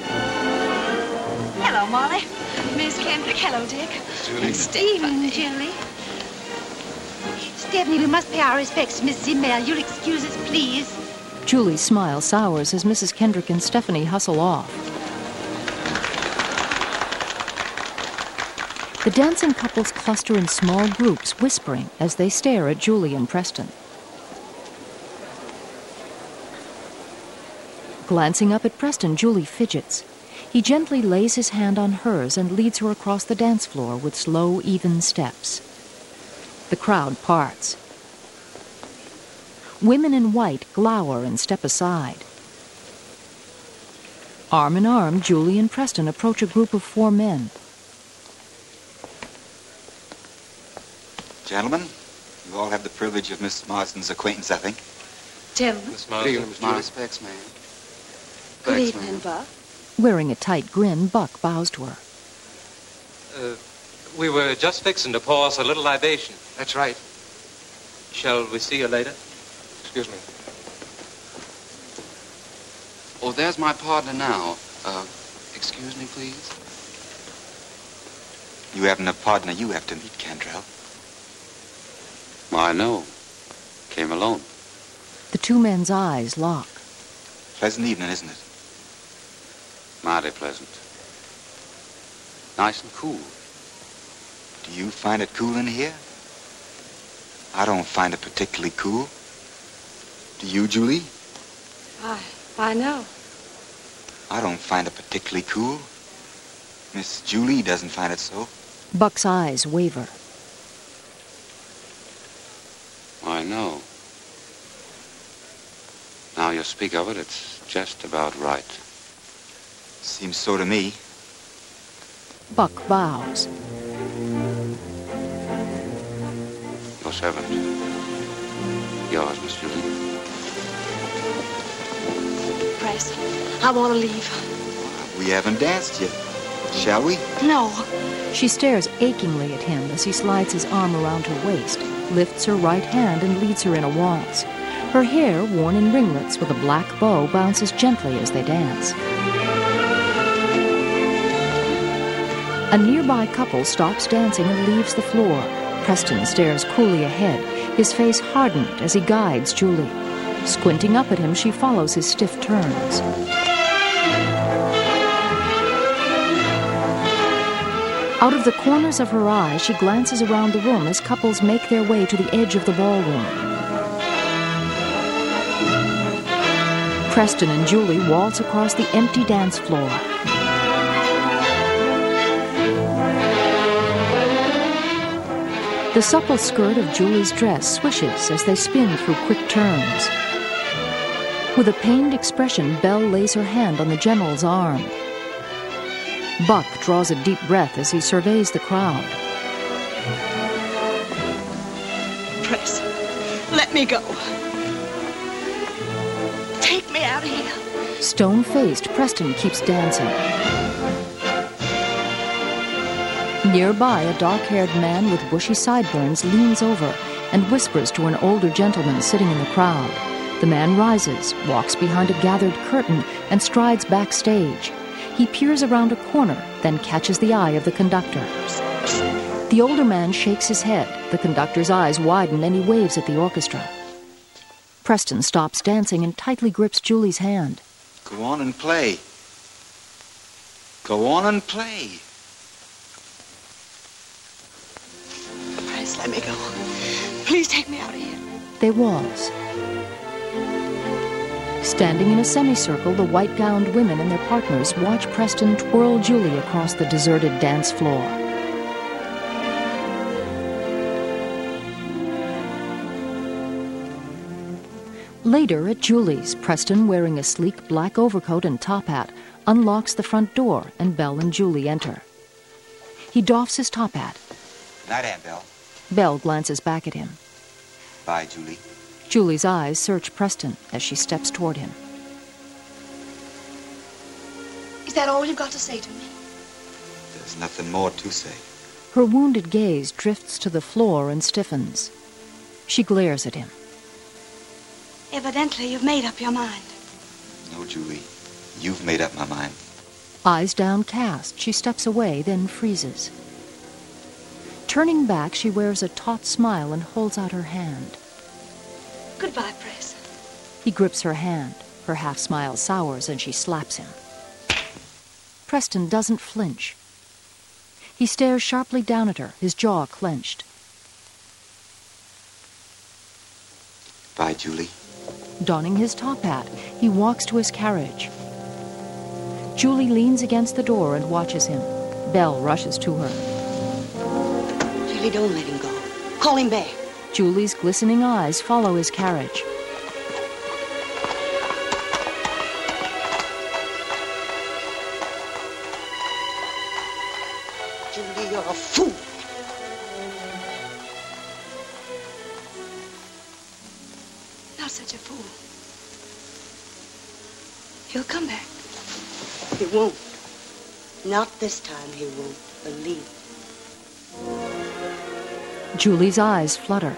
Hello, Molly. Miss Kendrick. Hello, Dick. Julie. Evening, Julie. Stephanie, we must pay our respects to Miss Zimmel. You'll excuse us, please. Julie's smile sours as Missus Kendrick and Stephanie hustle off. The dancing couples cluster in small groups, whispering as they stare at Julie and Preston. Glancing up at Preston, Julie fidgets. He gently lays his hand on hers and leads her across the dance floor with slow, even steps. The crowd parts. Women in white glower and step aside. Arm in arm, Julie and Preston approach a group of four men. Gentlemen, you all have the privilege of Miss Marsden's acquaintance, I think. Gentlemen. Miss Marsden, Miss My Julie. respects, ma'am. Good Thanks, evening, ma'am. Buck. Wearing a tight grin, Buck bows to her. Uh, we were just fixing to pour us a little libation. That's right. Shall we see you later? Excuse me. Oh, there's my partner now. Uh, excuse me, please. You haven't a partner you have to meet, Cantrell. I know. Came alone. The two men's eyes lock. Pleasant evening, isn't it? Mighty pleasant. Nice and cool. Do you find it cool in here? I don't find it particularly cool. Do you, Julie? I, I know. I don't find it particularly cool. Miss Julie doesn't find it so. Buck's eyes waver. I know. Now you speak of it, it's just about right. Seems so to me. Buck bows. Your servant. Yours, Miss Julie. Press, I want to leave. We haven't danced yet. Shall we? No. She stares achingly at him as he slides his arm around her waist, lifts her right hand and leads her in a waltz. Her hair, worn in ringlets with a black bow, bounces gently as they dance. A nearby couple stops dancing and leaves the floor. Preston stares coolly ahead, his face hardened as he guides Julie. Squinting up at him, she follows his stiff turns. Out of the corners of her eyes, she glances around the room as couples make their way to the edge of the ballroom. Preston and Julie waltz across the empty dance floor. The supple skirt of Julie's dress swishes as they spin through quick turns. With a pained expression, Belle lays her hand on the General's arm. Buck draws a deep breath as he surveys the crowd. Press, let me go. Take me out of here. Stone-faced, Preston keeps dancing. Nearby, a dark-haired man with bushy sideburns leans over and whispers to an older gentleman sitting in the crowd. The man rises, walks behind a gathered curtain, and strides backstage. He peers around a corner, then catches the eye of the conductor. The older man shakes his head. The conductor's eyes widen and he waves at the orchestra. Preston stops dancing and tightly grips Julie's hand. Go on and play. Go on and play. Please let me go. Please take me out of here. They waltz. Standing in a semicircle, the white-gowned women and their partners watch Preston twirl Julie across the deserted dance floor. Later at Julie's, Preston, wearing a sleek black overcoat and top hat, unlocks the front door and Belle and Julie enter. He doffs his top hat. Night, Aunt Belle. Belle glances back at him. Bye, Julie. Julie's eyes search Preston as she steps toward him. Is that all you've got to say to me? There's nothing more to say. Her wounded gaze drifts to the floor and stiffens. She glares at him. Evidently, you've made up your mind. No, Julie. You've made up my mind. Eyes downcast, she steps away, then freezes. Turning back, she wears a taut smile and holds out her hand. Goodbye, Press. He grips her hand. Her half-smile sours and she slaps him. Preston doesn't flinch. He stares sharply down at her, his jaw clenched. Bye, Julie. Donning his top hat, he walks to his carriage. Julie leans against the door and watches him. Belle rushes to her. Julie, don't let him go. Call him back. Julie's glistening eyes follow his carriage. Julie, you're a fool. Not such a fool. He'll come back. He won't. Not this time he won't. Believe me. Julie's eyes flutter.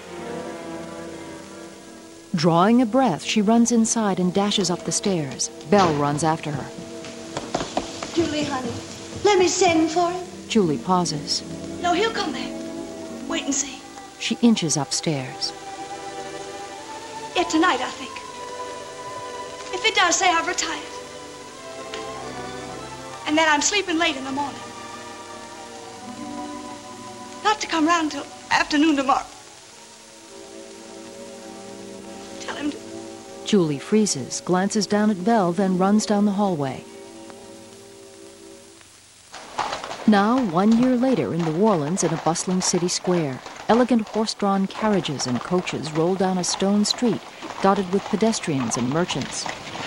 Drawing a breath, she runs inside and dashes up the stairs. Belle runs after her. Julie, honey, let me send for him. Julie pauses. No, he'll come back. Wait and see. She inches upstairs. Yet tonight, I think. If it does, say I've retired. And that I'm sleeping late in the morning. Not to come round till afternoon tomorrow. Tell him to... Julie freezes, glances down at Belle, then runs down the hallway. Now, one year later, in New Orleans, in a bustling city square, elegant horse-drawn carriages and coaches roll down a stone street dotted with pedestrians and merchants.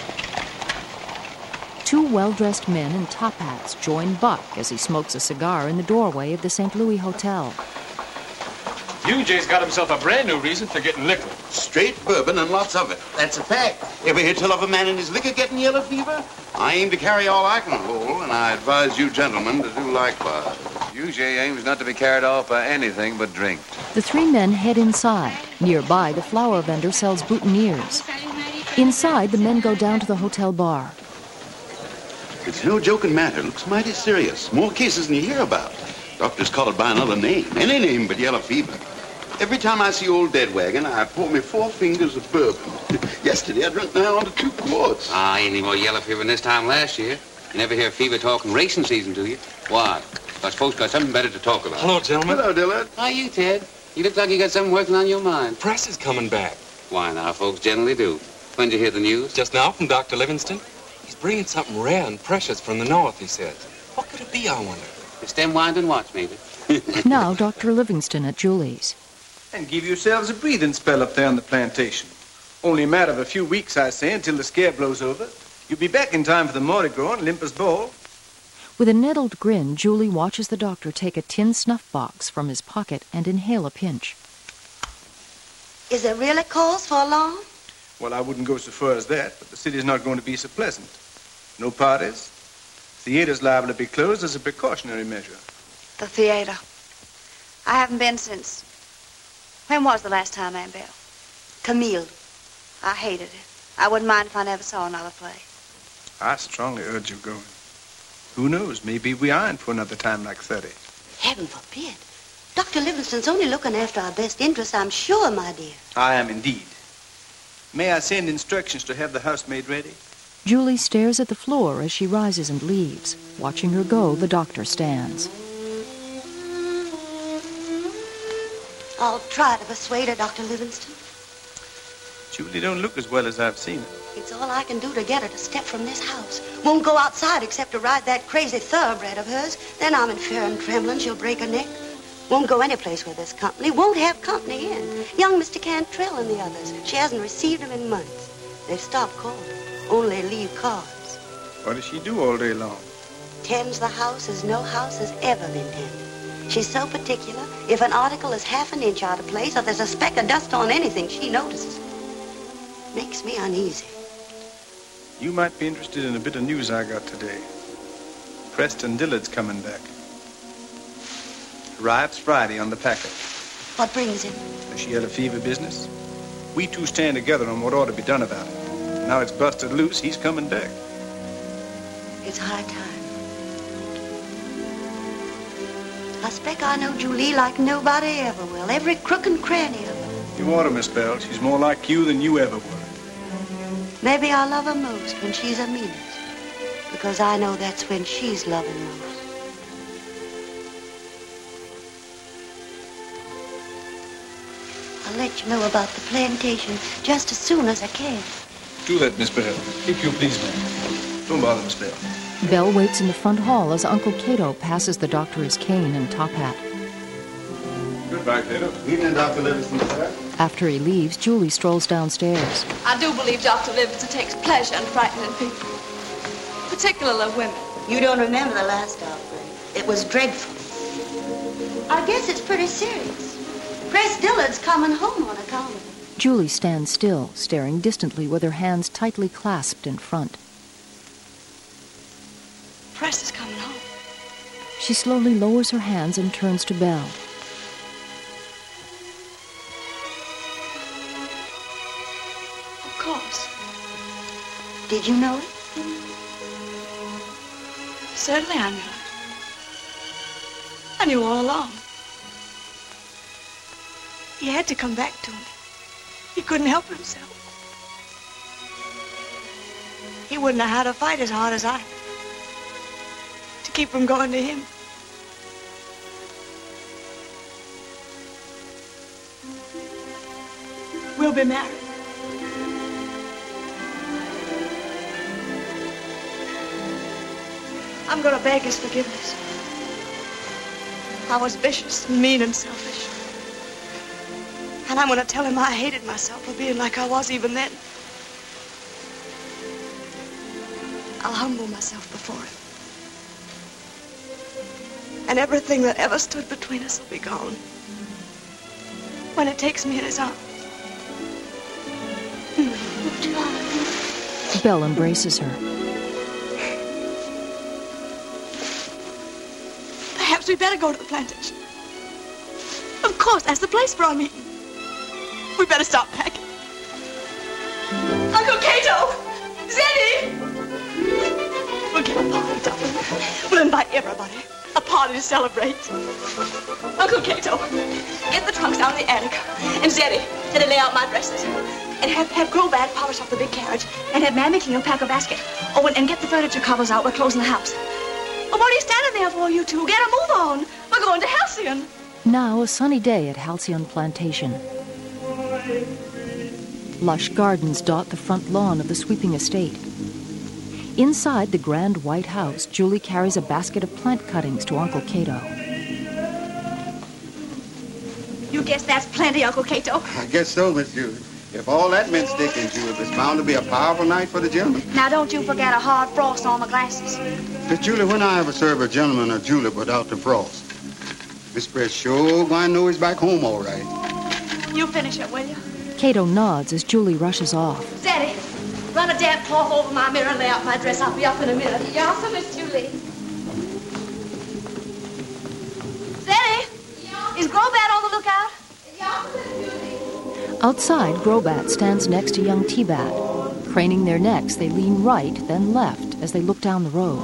Two well-dressed men in top hats join Buck as he smokes a cigar in the doorway of the Saint Louis Hotel. U J's got himself a brand new reason for getting liquor. Straight bourbon and lots of it. That's a fact. Ever hear tell of a man in his liquor getting yellow fever? I aim to carry all I can hold, and I advise you gentlemen to do likewise. U J aims not to be carried off by anything but drink. The three men head inside. Nearby, the flower vendor sells boutonnieres. Inside, the men go down to the hotel bar. It's no joking matter. Looks mighty serious. More cases than you hear about. Doctors call it by another name. Any name but yellow fever. Every time I see old Dead Wagon, I pour me four fingers of bourbon. Yesterday, I drank now onto two quarts. Ah, ain't any more yellow fever than this time last year. You never hear fever talking racing season, do you? Why? Us folks got something better to talk about. Hello, gentlemen. Hello, Dillard. How you, Ted? You look like you got something working on your mind. Press is coming back. Why, now, folks generally do. When'd you hear the news? Just now from Doctor Livingston. He's bringing something rare and precious from the north, he says. What could it be, I wonder? The stem wind and watch, maybe. Now, Doctor Livingston at Julie's. And give yourselves a breathing spell up there on the plantation. Only a matter of a few weeks, I say, until the scare blows over. You'll be back in time for the Mardi Gras and Olympus Ball. With a nettled grin, Julie watches the doctor take a tin snuff box from his pocket and inhale a pinch. Is there really cause for alarm? Well, I wouldn't go so far as that, but the city's not going to be so pleasant. No parties. Theater's liable to be closed as a precautionary measure. The theater. I haven't been since... When was the last time, Aunt Belle? Camille. I hated it. I wouldn't mind if I never saw another play. I strongly urge you going. Who knows? Maybe we aren't for another time like thirty. Heaven forbid. Doctor Livingston's only looking after our best interests, I'm sure, my dear. I am indeed. May I send instructions to have the housemaid ready? Julie stares at the floor as she rises and leaves. Watching her go, the doctor stands. I'll try to persuade her, Doctor Livingston. Julie don't look as well as I've seen her. It's all I can do to get her to step from this house. Won't go outside except to ride that crazy thoroughbred of hers. Then I'm in fear and trembling she'll break her neck. Won't go any place where there's company. Won't have company in. Young Mister Cantrell and the others. She hasn't received them in months. They've stopped calling. Only leave cards. What does she do all day long? Tends the house as no house has ever been tended. She's so particular, if an article is half an inch out of place or there's a speck of dust on anything, she notices it. Makes me uneasy. You might be interested in a bit of news I got today. Preston Dillard's coming back. Arrives Friday on the packet. What brings him? The Sheila fever business. We two stand together on what ought to be done about it. Now it's busted loose, he's coming back. It's high time. I expect I know Julie like nobody ever will. Every crook and cranny of her. You ought to, Miss Bell. She's more like you than you ever were. Maybe I love her most when she's her meanest. Because I know that's when she's loving most. I'll let you know about the plantation just as soon as I can. Do that, Miss Bell. If you please, ma'am. Don't bother, Miss Bell. Bell waits in the front hall as Uncle Cato passes the doctor his cane and top hat. Goodbye, Cato. Evening, Doctor Livingston, sir. After he leaves, Julie strolls downstairs. I do believe Doctor Livingston takes pleasure in frightening people, particularly women. You don't remember the last outbreak. It was dreadful. I guess it's pretty serious. Press Dillard's coming home on account of it. Julie stands still, staring distantly with her hands tightly clasped in front. Press is coming home. She slowly lowers her hands and turns to Belle. Of course. Did you know it? Certainly I knew it. I knew all along. He had to come back to me. He couldn't help himself. He wouldn't know how to fight as hard as I to keep from going to him. We'll be married. I'm going to beg his forgiveness. I was vicious and mean and selfish. And I'm going to tell him I hated myself for being like I was even then. I'll humble myself before him. And everything that ever stood between us will be gone when it takes me in his arms. Belle embraces her. Perhaps we'd better go to the plantation. Of course, that's the place for our meeting. We better start packing. Uncle Cato! Zeddy! We'll give a party, darling. We'll invite everybody. A party to celebrate. Uncle Cato, get the trunks down in the attic. And Zeddy, Zeddy, lay out my dresses. And have, have Grobad polish up the big carriage. And have Mammy Cleo pack a basket. Oh, and, and get the furniture covers out. We're closing the house. Well, what are you standing there for, you two? Get a move on. We're going to Halcyon. Now, a sunny day at Halcyon Plantation. Lush gardens dot the front lawn of the sweeping estate. Inside the grand white house, Julie carries a basket of plant cuttings to Uncle Cato. You guess that's plenty, Uncle Cato? I guess so, Miss Julie. If all that meant sticking to it, it's bound to be a powerful night for the gentleman. Now, don't you forget a hard frost on the glasses. Miss Julie, when I ever serve a gentleman a julep without the frost, Miss Press sure going to know he's back home all right. You finish it, will you? Cato nods as Julie rushes off. Zeddy, run a damp cloth over my mirror and lay out my dress. I'll be up in a minute. Yassa, Miss Julie. Zeddy, is Grobad on the lookout? Yassa, Miss Julie. Outside, Grobat stands next to young T-Bat. Craning their necks, they lean right, then left, as they look down the road.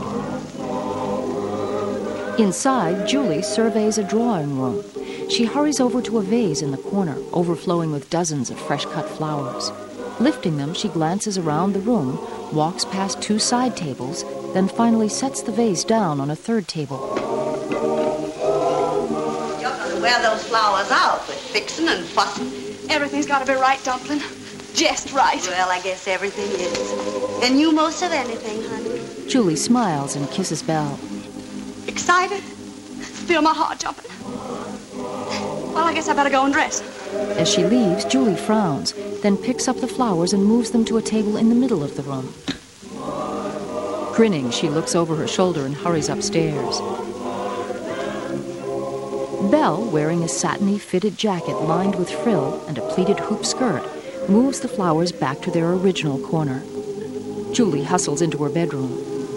Inside, Julie surveys a drawing room. She hurries over to a vase in the corner, overflowing with dozens of fresh-cut flowers. Lifting them, she glances around the room, walks past two side tables, then finally sets the vase down on a third table. You're going to wear those flowers out with fixing and fussing. Everything's got to be right, Dumpling. Just right. Well, I guess everything is. And you most of anything, honey. Julie smiles and kisses Belle. Excited? Feel my heart jumping. Well, I guess I better go and dress. As she leaves, Julie frowns, then picks up the flowers and moves them to a table in the middle of the room. Grinning, she looks over her shoulder and hurries upstairs. Belle, wearing a satiny fitted jacket lined with frill and a pleated hoop skirt, moves the flowers back to their original corner. Julie hustles into her bedroom.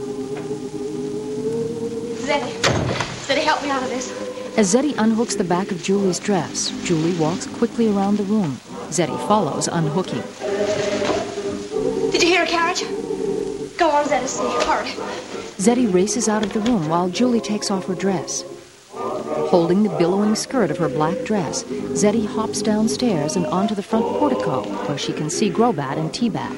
Zeddy. Zeddy, help me out of this. As Zeddy unhooks the back of Julie's dress, Julie walks quickly around the room. Zeddy follows, unhooking. Did you hear a carriage? Go on, Zeddy, see. Hurry. Zeddy races out of the room while Julie takes off her dress. Holding the billowing skirt of her black dress, Zeddy hops downstairs and onto the front portico, where she can see Grobat and T-Bat.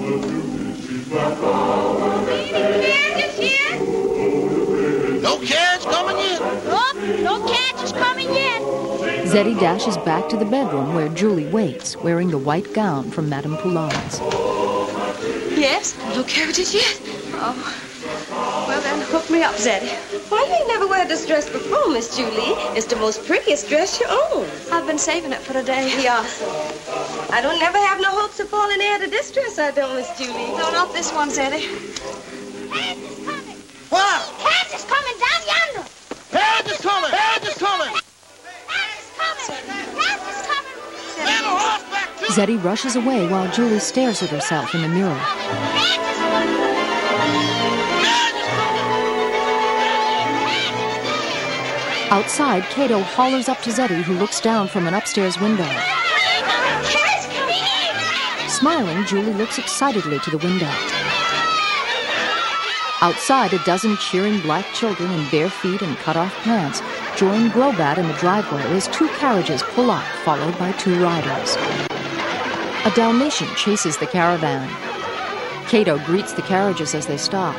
No carriage coming yet? Nope, no carriage is coming yet. Zeddy dashes back to the bedroom where Julie waits, wearing the white gown from Madame Poulard's. Yes? No carriages yet? Oh. Well, then, hook me up, Zeddy. Why, you ain't never wear this dress before, Miss Julie. It's the most prettiest dress you own. I've been saving it for today. Yes. I don't never have no hopes of falling heir to this dress, I don't, Miss Julie. No, not this one, Zeddy. Carriage is coming. What? Carriage is coming down yonder. Carriage is coming! Carriage is coming! Carriage is coming. Carriage is coming. Man on horseback, too! Zeddy rushes away while Julie stares at herself in the mirror. Outside, Cato hollers up to Zeddy, who looks down from an upstairs window. Smiling, Julie looks excitedly to the window. Outside, a dozen cheering black children in bare feet and cut-off pants join Grobat in the driveway as two carriages pull up, followed by two riders. A Dalmatian chases the caravan. Cato greets the carriages as they stop.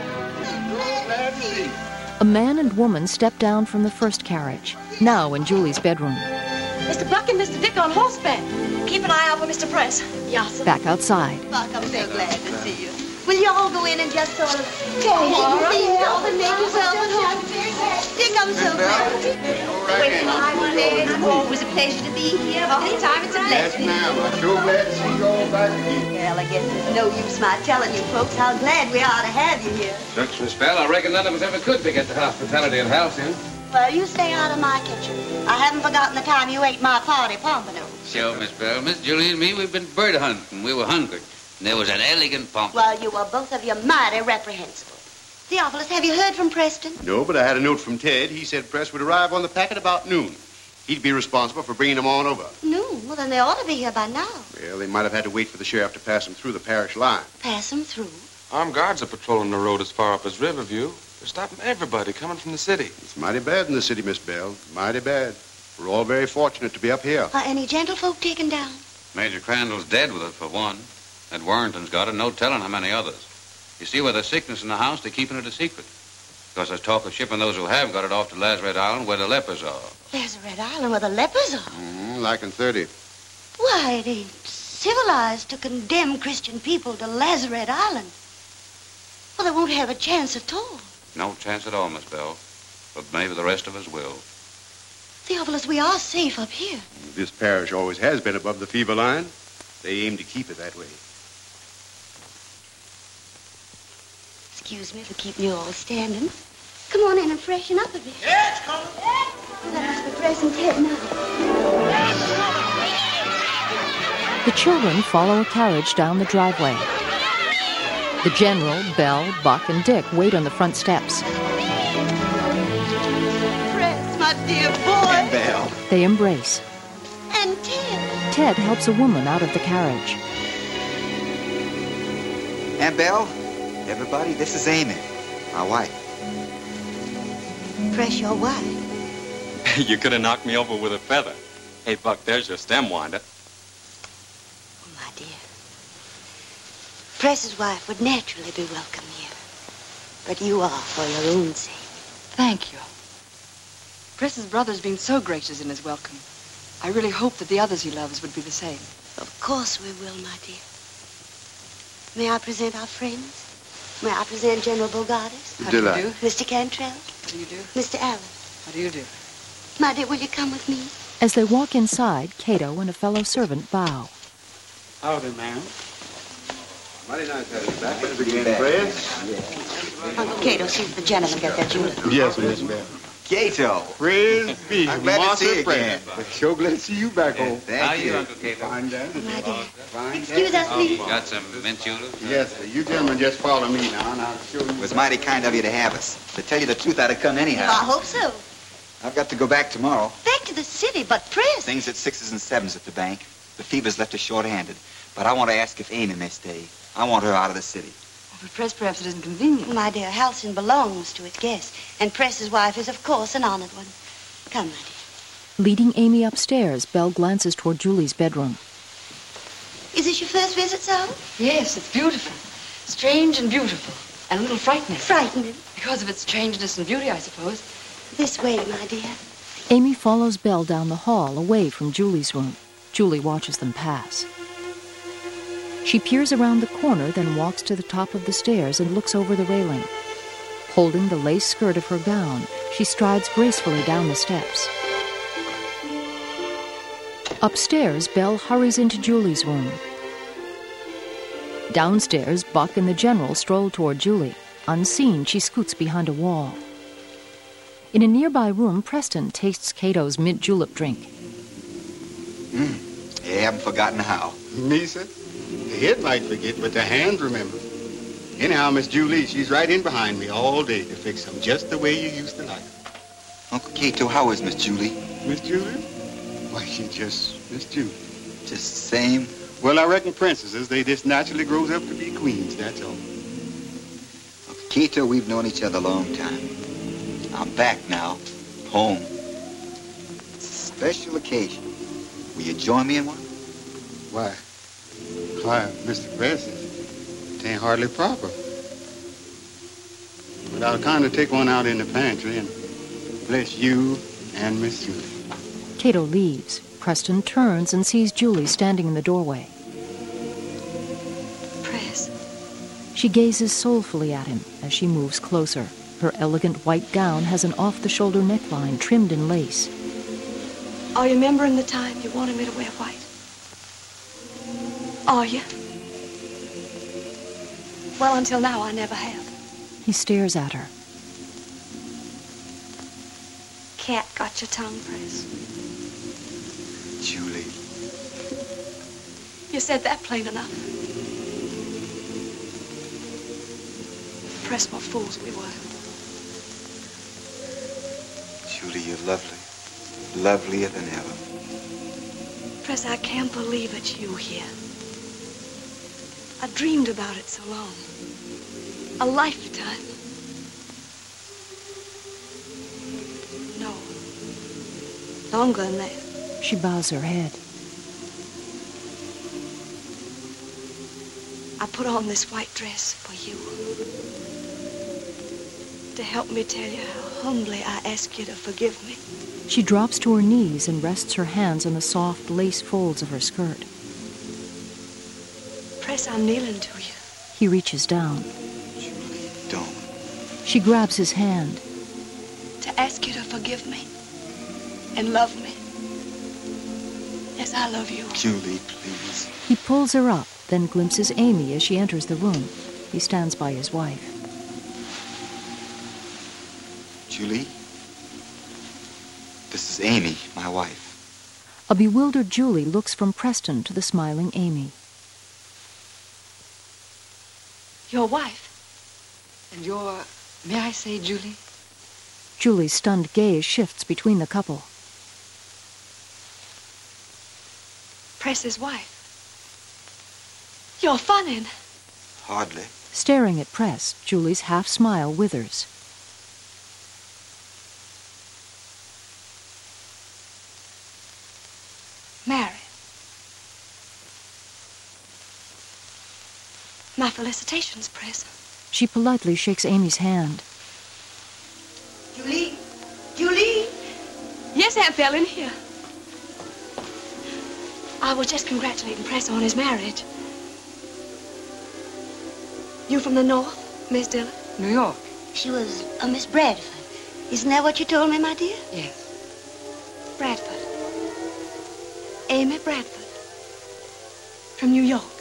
A man and woman step down from the first carriage, now in Julie's bedroom. Mister Buck and Mister Dick on horseback. Keep an eye out for Mister Press. Yes, sir. Back outside. Buck, I'm so glad to see you. Will you all go in and just sort of change yourself and make yourself at home? Dick, I'm so glad. Wait, my days. It's always a pleasure to be here. Anytime it's a blessing. Yes, ma'am. I'm sure glad to see you all back again. Well, I guess there's no use my telling you folks how glad we are to have you here. Shucks, Miss Bell, I reckon none of us ever could forget the hospitality at Halcyon. Well, you stay out of my kitchen. I haven't forgotten the time you ate my party pompano. Sure, Miss Bell. Miss Julie and me, we've been bird hunting. We were hungry. And there was an elegant pompano. Well, you were both of you mighty reprehensible. Theophilus, have you heard from Preston? No, but I had a note from Ted. He said Press would arrive on the packet about noon. He'd be responsible for bringing them on over. Noon? Well, then they ought to be here by now. Well, they might have had to wait for the sheriff to pass them through the parish line. Pass them through? Armed guards are patrolling the road as far up as Riverview. They're stopping everybody coming from the city. It's mighty bad in the city, Miss Bell. Mighty bad. We're all very fortunate to be up here. Are any gentlefolk taken down? Major Crandall's dead with it, for one. That Warrington's got it, no telling how many others. You see, with the sickness in the house, they're keeping it a secret. Because there's talk of shipping those who have got it off to Lazaret Island, where the lepers are. Lazaret Island, where the lepers are? Mm-hmm, like in thirty. Why, it ain't civilized to condemn Christian people to Lazaret Island. Well, they won't have a chance at all. No chance at all, Miss Bell. But maybe the rest of us will. Theophilus, we are safe up here. This parish always has been above the fever line. They aim to keep it that way. Excuse me for keeping you all standing. Come on in and freshen up a bit. Yeah, it's coming. Oh, that must be dressing Ted now. The children follow a carriage down the driveway. The General, Belle, Buck, and Dick wait on the front steps. Press, my dear boy. Belle. They embrace. And Ted. Ted helps a woman out of the carriage. Aunt Belle, everybody, this is Amy, my wife. Press, your wife. You could have knocked me over with a feather. Hey, Buck, there's your stem winder. Oh, my dear. Press's wife would naturally be welcome here. But you are for your own sake. Thank you. Press's brother's been so gracious in his welcome. I really hope that the others he loves would be the same. Of course we will, my dear. May I present our friends? May I present General Bogardus? How do you do? Mister Cantrell? How do you do? Mister Allen? How do you do? My dear, will you come with me? As they walk inside, Cato and a fellow servant bow. Howdy, ma'am. Mighty nice having you back. Good to be back. Uncle Cato, see if the gentleman got that julep. Yes, Miss Bell. Cato. Praise be. I'm glad to see you Praise. again. Sure glad to see you back home. Thank How are you. you, Uncle Cato? Fine, Dan. My dear. Fine. Excuse us, please. Got some mint julep? Yes, sir. You gentlemen just follow me now, and I'll show you. It was mighty kind of you to have us. To tell you the truth, I'd have come anyhow. I hope so. I've got to go back tomorrow. Back to the city, but Press. Things at sixes and sevens at the bank. The fever's left us short-handed. But I want to ask if Amy may stay. I want her out of the city. For Press, perhaps it isn't convenient. My dear, Halcyon belongs to its guest, and Press's wife is, of course, an honored one. Come, my dear. Leading Amy upstairs, Belle glances toward Julie's bedroom. Is this your first visit, Sol? Yes, it's beautiful. Strange and beautiful. And a little frightening. Frightening? Because of its strangeness and beauty, I suppose. This way, my dear. Amy follows Belle down the hall, away from Julie's room. Julie watches them pass. She peers around the corner, then walks to the top of the stairs and looks over the railing. Holding the lace skirt of her gown, she strides gracefully down the steps. Upstairs, Belle hurries into Julie's room. Downstairs, Buck and the General stroll toward Julie. Unseen, she scoots behind a wall. In a nearby room, Preston tastes Cato's mint julep drink. Mm. You haven't forgotten how. Me, sir? The head might forget, but the hand remember. Anyhow, Miss Julie, she's right in behind me all day to fix them just the way you used to like them. Uncle Cato, how is Miss Julie? Miss Julie? Why, she just Miss Julie. Just the same? Well, I reckon princesses, they just naturally grows up to be queens, that's all. Uncle Cato, we've known each other a long time. I'm back now, home. It's a special occasion. Will you join me in one? Why? Why, Mister President, it ain't hardly proper. But I'll kind of take one out in the pantry and bless you and Miss Julie. Cato leaves. Preston turns and sees Julie standing in the doorway. Press. She gazes soulfully at him as she moves closer. Her elegant white gown has an off-the-shoulder neckline trimmed in lace. Are you remembering the time you wanted me to wear white? Are you? Well, until now, I never have. He stares at her. Cat got your tongue, Press. Julie. You said that plain enough. Press, what fools we were. Julie, you're lovely. Lovelier than ever. Press, I can't believe it's you here. I dreamed about it so long. A lifetime. No. Longer than that. She bows her head. I put on this white dress for you. To help me tell you how humbly I ask you to forgive me. She drops to her knees and rests her hands on the soft lace folds of her skirt. Press, I'm kneeling to you. He reaches down. Julie, don't. She grabs his hand. To ask you to forgive me. And love me. As I love you. Julie, please. He pulls her up, then glimpses Amy as she enters the room. He stands by his wife. Julie, this is Amy, my wife. A bewildered Julie looks from Preston to the smiling Amy. Your wife? And your, may I say, Julie? Julie's stunned gaze shifts between the couple. Press's wife. You're funning. Hardly. Staring at Press, Julie's half-smile withers. Married. My My felicitations, Press. She politely shakes Amy's hand. Julie? Julie? Yes, Aunt Belle, in here. I was just congratulating Press on his marriage. You from the north, Miss Dillard? New York. She was a Miss Bradford. Isn't that what you told me, my dear? Yes. Bradford. Amy Bradford. From New York.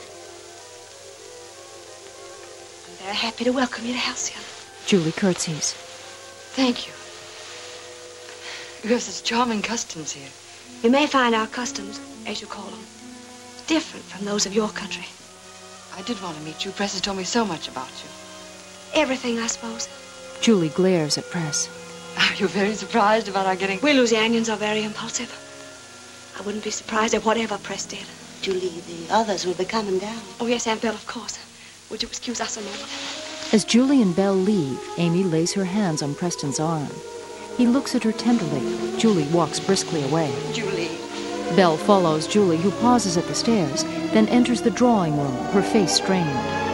I'm very happy to welcome you to Halcyon. Julie curtsies. Thank you. You have such charming customs here. You may find our customs, as you call them, different from those of your country. I did want to meet you. Press has told me so much about you. Everything, I suppose. Julie glares at Press. Are you very surprised about our getting... We Louisianians are very impulsive. I wouldn't be surprised at whatever Press did. Julie, the others will be coming down. Oh, yes, Aunt Belle, of course. Would you excuse us a moment? As Julie and Belle leave, Amy lays her hands on Preston's arm. He looks at her tenderly. Julie walks briskly away. Julie. Belle follows Julie, who pauses at the stairs, then enters the drawing room, her face strained.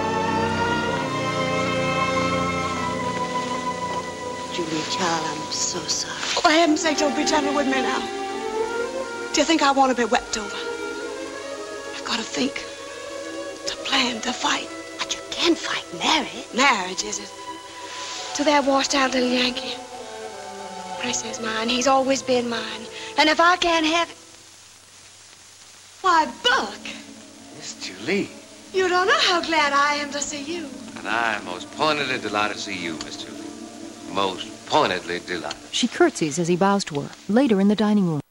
Julie, child, I'm so sorry. For heaven's sake, don't be gentle with me now. Do you think I want to be wept over? I've got to think, to plan, to fight. But you can fight marriage. Marriage, is it? To that washed-out little Yankee. Press is mine. He's always been mine. And if I can't have it... Why, Buck. Miss Julie. You don't know how glad I am to see you. And I am most pointedly delighted to see you, Miss Julie. Most pointedly delighted. She curtsies as he bows to her. Later in the dining room.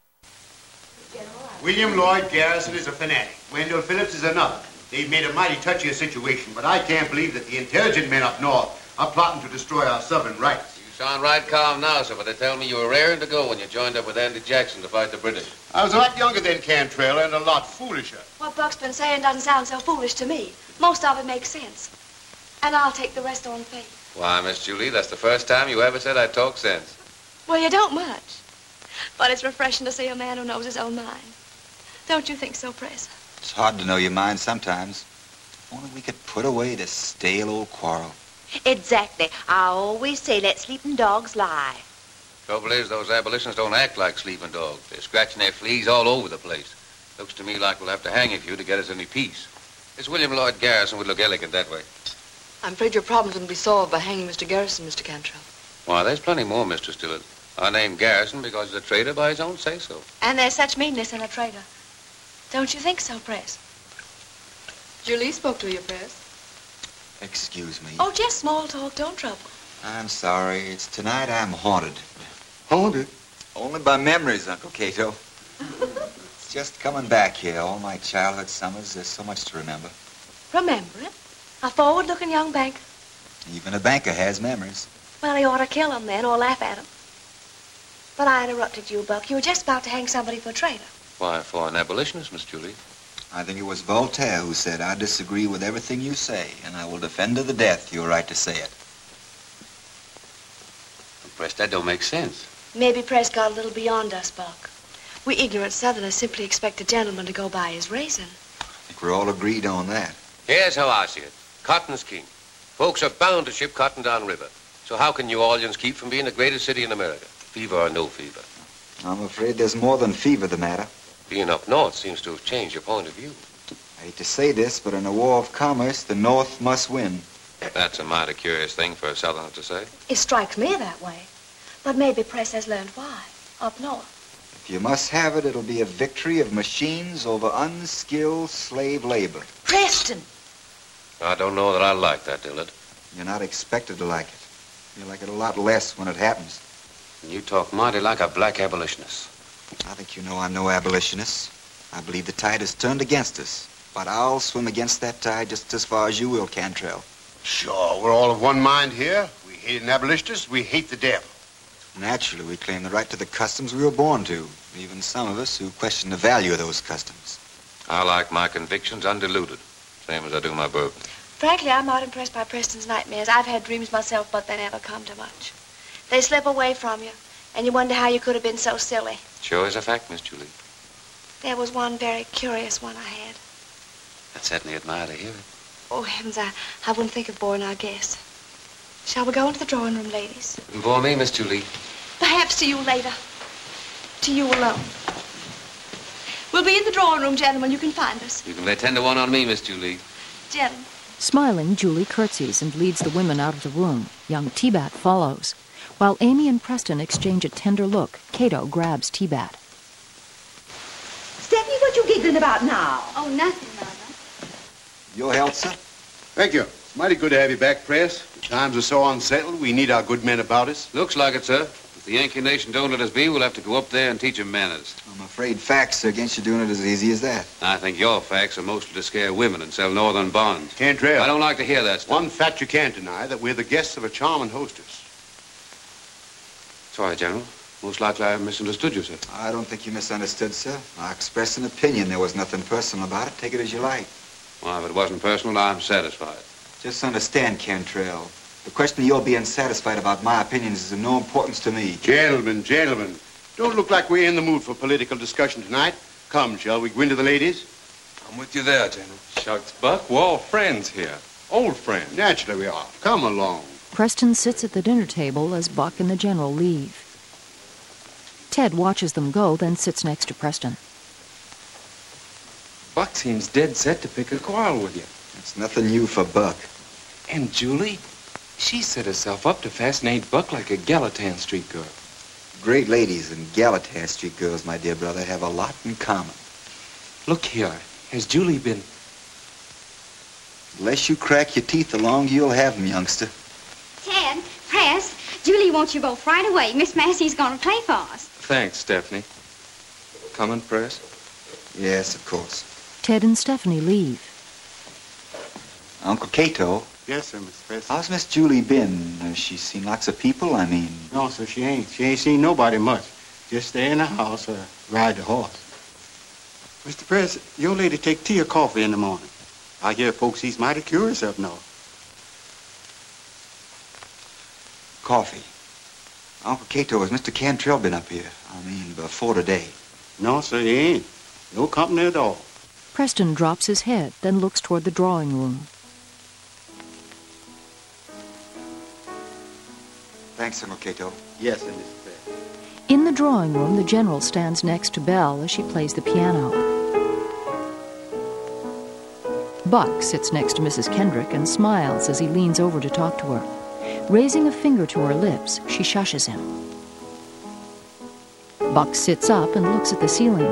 William Lloyd Garrison is a fanatic. Wendell Phillips is another. They've made a mighty touchy situation, but I can't believe that the intelligent men up north are plotting to destroy our southern rights. You sound right calm now, sir, but they tell me you were raring to go when you joined up with Andy Jackson to fight the British. I was a lot younger than Cantrell and a lot foolisher. What Buck's been saying doesn't sound so foolish to me. Most of it makes sense. And I'll take the rest on faith. Why, Miss Julie, that's the first time you ever said I talk sense. Well, you don't much. But it's refreshing to see a man who knows his own mind. Don't you think so, Press? It's hard to know your mind sometimes. If only we could put away this stale old quarrel. Exactly. I always say let sleeping dogs lie. Trouble is, those abolitionists don't act like sleeping dogs. They're scratching their fleas all over the place. Looks to me like we'll have to hang a few to get us any peace. This William Lloyd Garrison would look elegant that way. I'm afraid your problems wouldn't be solved by hanging Mister Garrison, Mister Cantrell. Why, there's plenty more, Mister Stillard. I named Garrison because he's a traitor by his own say-so. And there's such meanness in a traitor. Don't you think so, Press? Julie spoke to you, Press. Excuse me. Oh, just small talk. Don't trouble. I'm sorry. It's tonight I'm haunted. Haunted? Only by memories, Uncle Cato. It's just coming back here. All my childhood summers. There's so much to remember. Remember it? A forward-looking young banker. Even a banker has memories. Well, he ought to kill him then, or laugh at him. But I interrupted you, Buck. You were just about to hang somebody for traitor. Why, for an abolitionist, Miss Julie. I think it was Voltaire who said, I disagree with everything you say, and I will defend to the death your right to say it. Press, that don't make sense. Maybe Press got a little beyond us, Buck. We ignorant Southerners simply expect a gentleman to go by his reason. I think we're all agreed on that. Here's how I see it. Cotton's king. Folks are bound to ship cotton down river. So how can New Orleans keep from being the greatest city in America? Fever or no fever? I'm afraid there's more than fever the matter. Being up north seems to have changed your point of view. I hate to say this, but in a war of commerce, the North must win. That's a mighty curious thing for a Southerner to say. It strikes me that way. But maybe Press has learned why, up north. If you must have it, it'll be a victory of machines over unskilled slave labor. Preston! I don't know that I like that, Dillard. You're not expected to like it. You like it a lot less when it happens. You talk mighty like a black abolitionist. I think you know I'm no abolitionist. I believe the tide has turned against us. But I'll swim against that tide just as far as you will, Cantrell. Sure, we're all of one mind here. We hate an abolitionist, we hate the devil. Naturally, we claim the right to the customs we were born to. Even some of us who question the value of those customs. I like my convictions undiluted, same as I do my bourbon. Frankly, I'm not impressed by Preston's nightmares. I've had dreams myself, but they never come to much. They slip away from you, and you wonder how you could have been so silly. Sure is a fact, Miss Julie. There was one very curious one I had. I'd certainly admire to hear it. Oh, heavens, I, I wouldn't think of boring our guests. Shall we go into the drawing room, ladies? Bore me, Miss Julie. Perhaps to you later. To you alone. We'll be in the drawing room, gentlemen. You can find us. You can lay ten to one on me, Miss Julie. Gentlemen. Smiling, Julie curtsies and leads the women out of the room. Young T-Bat follows. While Amy and Preston exchange a tender look, Cato grabs T-Bat. Stephanie, what you giggling about now? Oh, nothing, Mother. Your health, sir? Thank you. It's mighty good to have you back, Press. The times are so unsettled, we need our good men about us. Looks like it, sir. If the Yankee Nation don't let us be, we'll have to go up there and teach them manners. I'm afraid facts are against you doing it as easy as that. I think your facts are mostly to scare women and sell northern bonds. Cantrell. I don't like to hear that stuff. One fact you can't deny, that we're the guests of a charming hostess. Sorry, General. Most likely I misunderstood you, sir. I don't think you misunderstood, sir. I expressed an opinion. There was nothing personal about it. Take it as you like. Well, if it wasn't personal, I'm satisfied. Just understand, Cantrell. The question of your being satisfied about my opinions is of no importance to me. Gentlemen, gentlemen, don't look like we're in the mood for political discussion tonight. Come, shall we go into the ladies? I'm with you there, General. Shucks, Buck, we're all friends here. Old friends. Naturally we are. Come along. Preston sits at the dinner table as Buck and the General leave. Ted watches them go, then sits next to Preston. Buck seems dead set to pick a quarrel with you. It's nothing new for Buck. And Julie, she set herself up to fascinate Buck like a Gallatin Street girl. Great ladies and Gallatin Street girls, my dear brother, have a lot in common. Look here, has Julie been... Unless you crack your teeth, the longer you'll have them, youngster. Ted, Press, Julie wants you both right away. Miss Massey's gonna play for us. Thanks, Stephanie. Coming, Press? Yes, of course. Ted and Stephanie leave. Uncle Cato. Yes, sir, Mister Press. How's Miss Julie been? Has she seen lots of people? I mean... No, sir, she ain't. She ain't seen nobody much. Just stay in the house or ride the horse. Mister Press, your lady take tea or coffee in the morning. I hear folks he's mighty curious up north. Coffee. Uncle Cato, has Mister Cantrell been up here? I mean, before today. No, sir, he ain't. No company at all. Preston drops his head, then looks toward the drawing room. Thanks, Uncle Cato. Yes, sir, Mister Press. In the drawing room, the General stands next to Belle as she plays the piano. Buck sits next to Missus Kendrick and smiles as he leans over to talk to her. Raising a finger to her lips, she shushes him. Buck sits up and looks at the ceiling.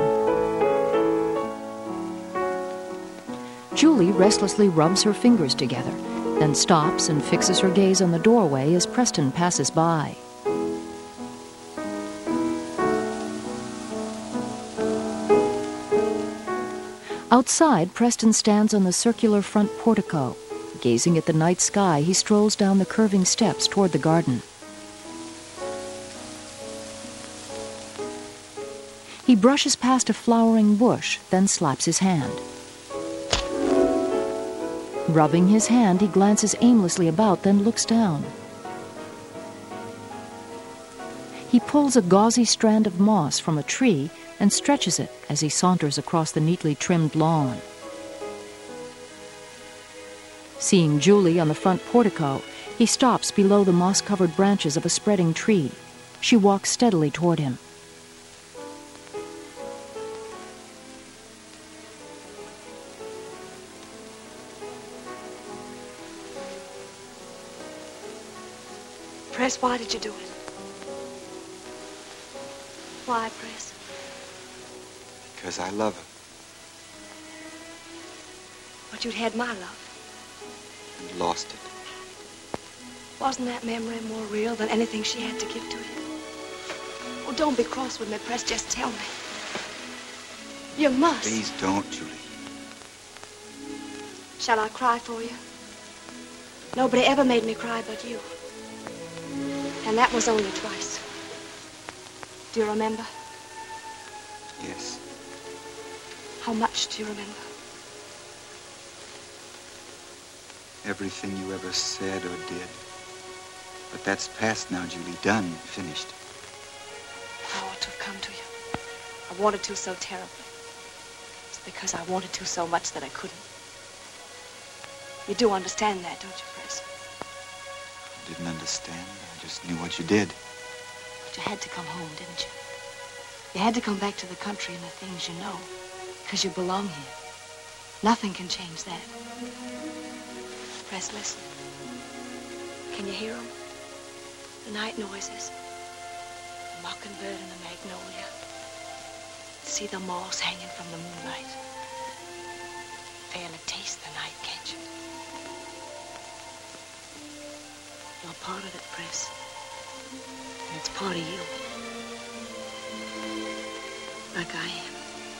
Julie restlessly rubs her fingers together, then stops and fixes her gaze on the doorway as Preston passes by. Outside, Preston stands on the circular front portico. Gazing at the night sky, he strolls down the curving steps toward the garden. He brushes past a flowering bush, then slaps his hand. Rubbing his hand, he glances aimlessly about, then looks down. He pulls a gauzy strand of moss from a tree and stretches it as he saunters across the neatly trimmed lawn. Seeing Julie on the front portico, he stops below the moss-covered branches of a spreading tree. She walks steadily toward him. Press, why did you do it? Why, Press? Because I love her. But you'd had my love. And lost it. Wasn't that memory more real than anything she had to give to you? Oh, don't be cross with me, Press. Just tell me. You must. Please don't, Julie. Shall I cry for you? Nobody ever made me cry but you. And that was only twice. Do you remember? Yes. How much do you remember? Everything you ever said or did. But that's past now, Julie. Done. Finished. I ought to have come to you. I wanted to so terribly. It's because I wanted to so much that I couldn't. You do understand that, don't you, Press? I didn't understand. I just knew what you did. But you had to come home, didn't you? You had to come back to the country and the things you know, because you belong here. Nothing can change that. Press, listen. Can you hear them? The night noises. The mockingbird and the magnolia. See the moss hanging from the moonlight. Fairly taste the night, can't you? You're part of it, Press. And it's part of you. Like I am.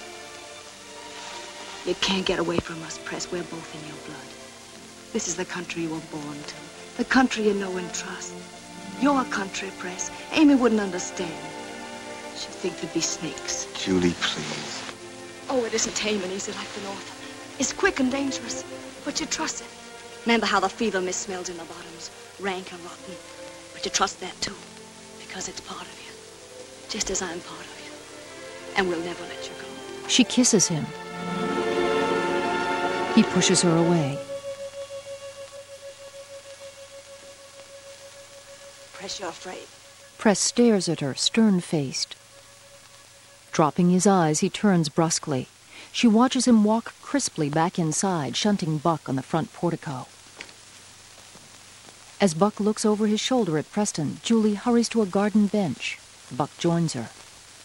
You can't get away from us, Press. We're both in your blood. This is the country you were born to. The country you know and trust. Your country, Press. Amy wouldn't understand. She'd think there'd be snakes. Julie, please. Oh, it isn't tame and easy like the North. It's quick and dangerous, but you trust it. Remember how the fever mist smells in the bottoms, rank and rotten. But you trust that, too, because it's part of you, just as I'm part of you. And we'll never let you go. She kisses him. He pushes her away. Press, you're afraid. Press stares at her, stern-faced. Dropping his eyes, he turns brusquely. She watches him walk crisply back inside, shunting Buck on the front portico. As Buck looks over his shoulder at Preston, Julie hurries to a garden bench. Buck joins her.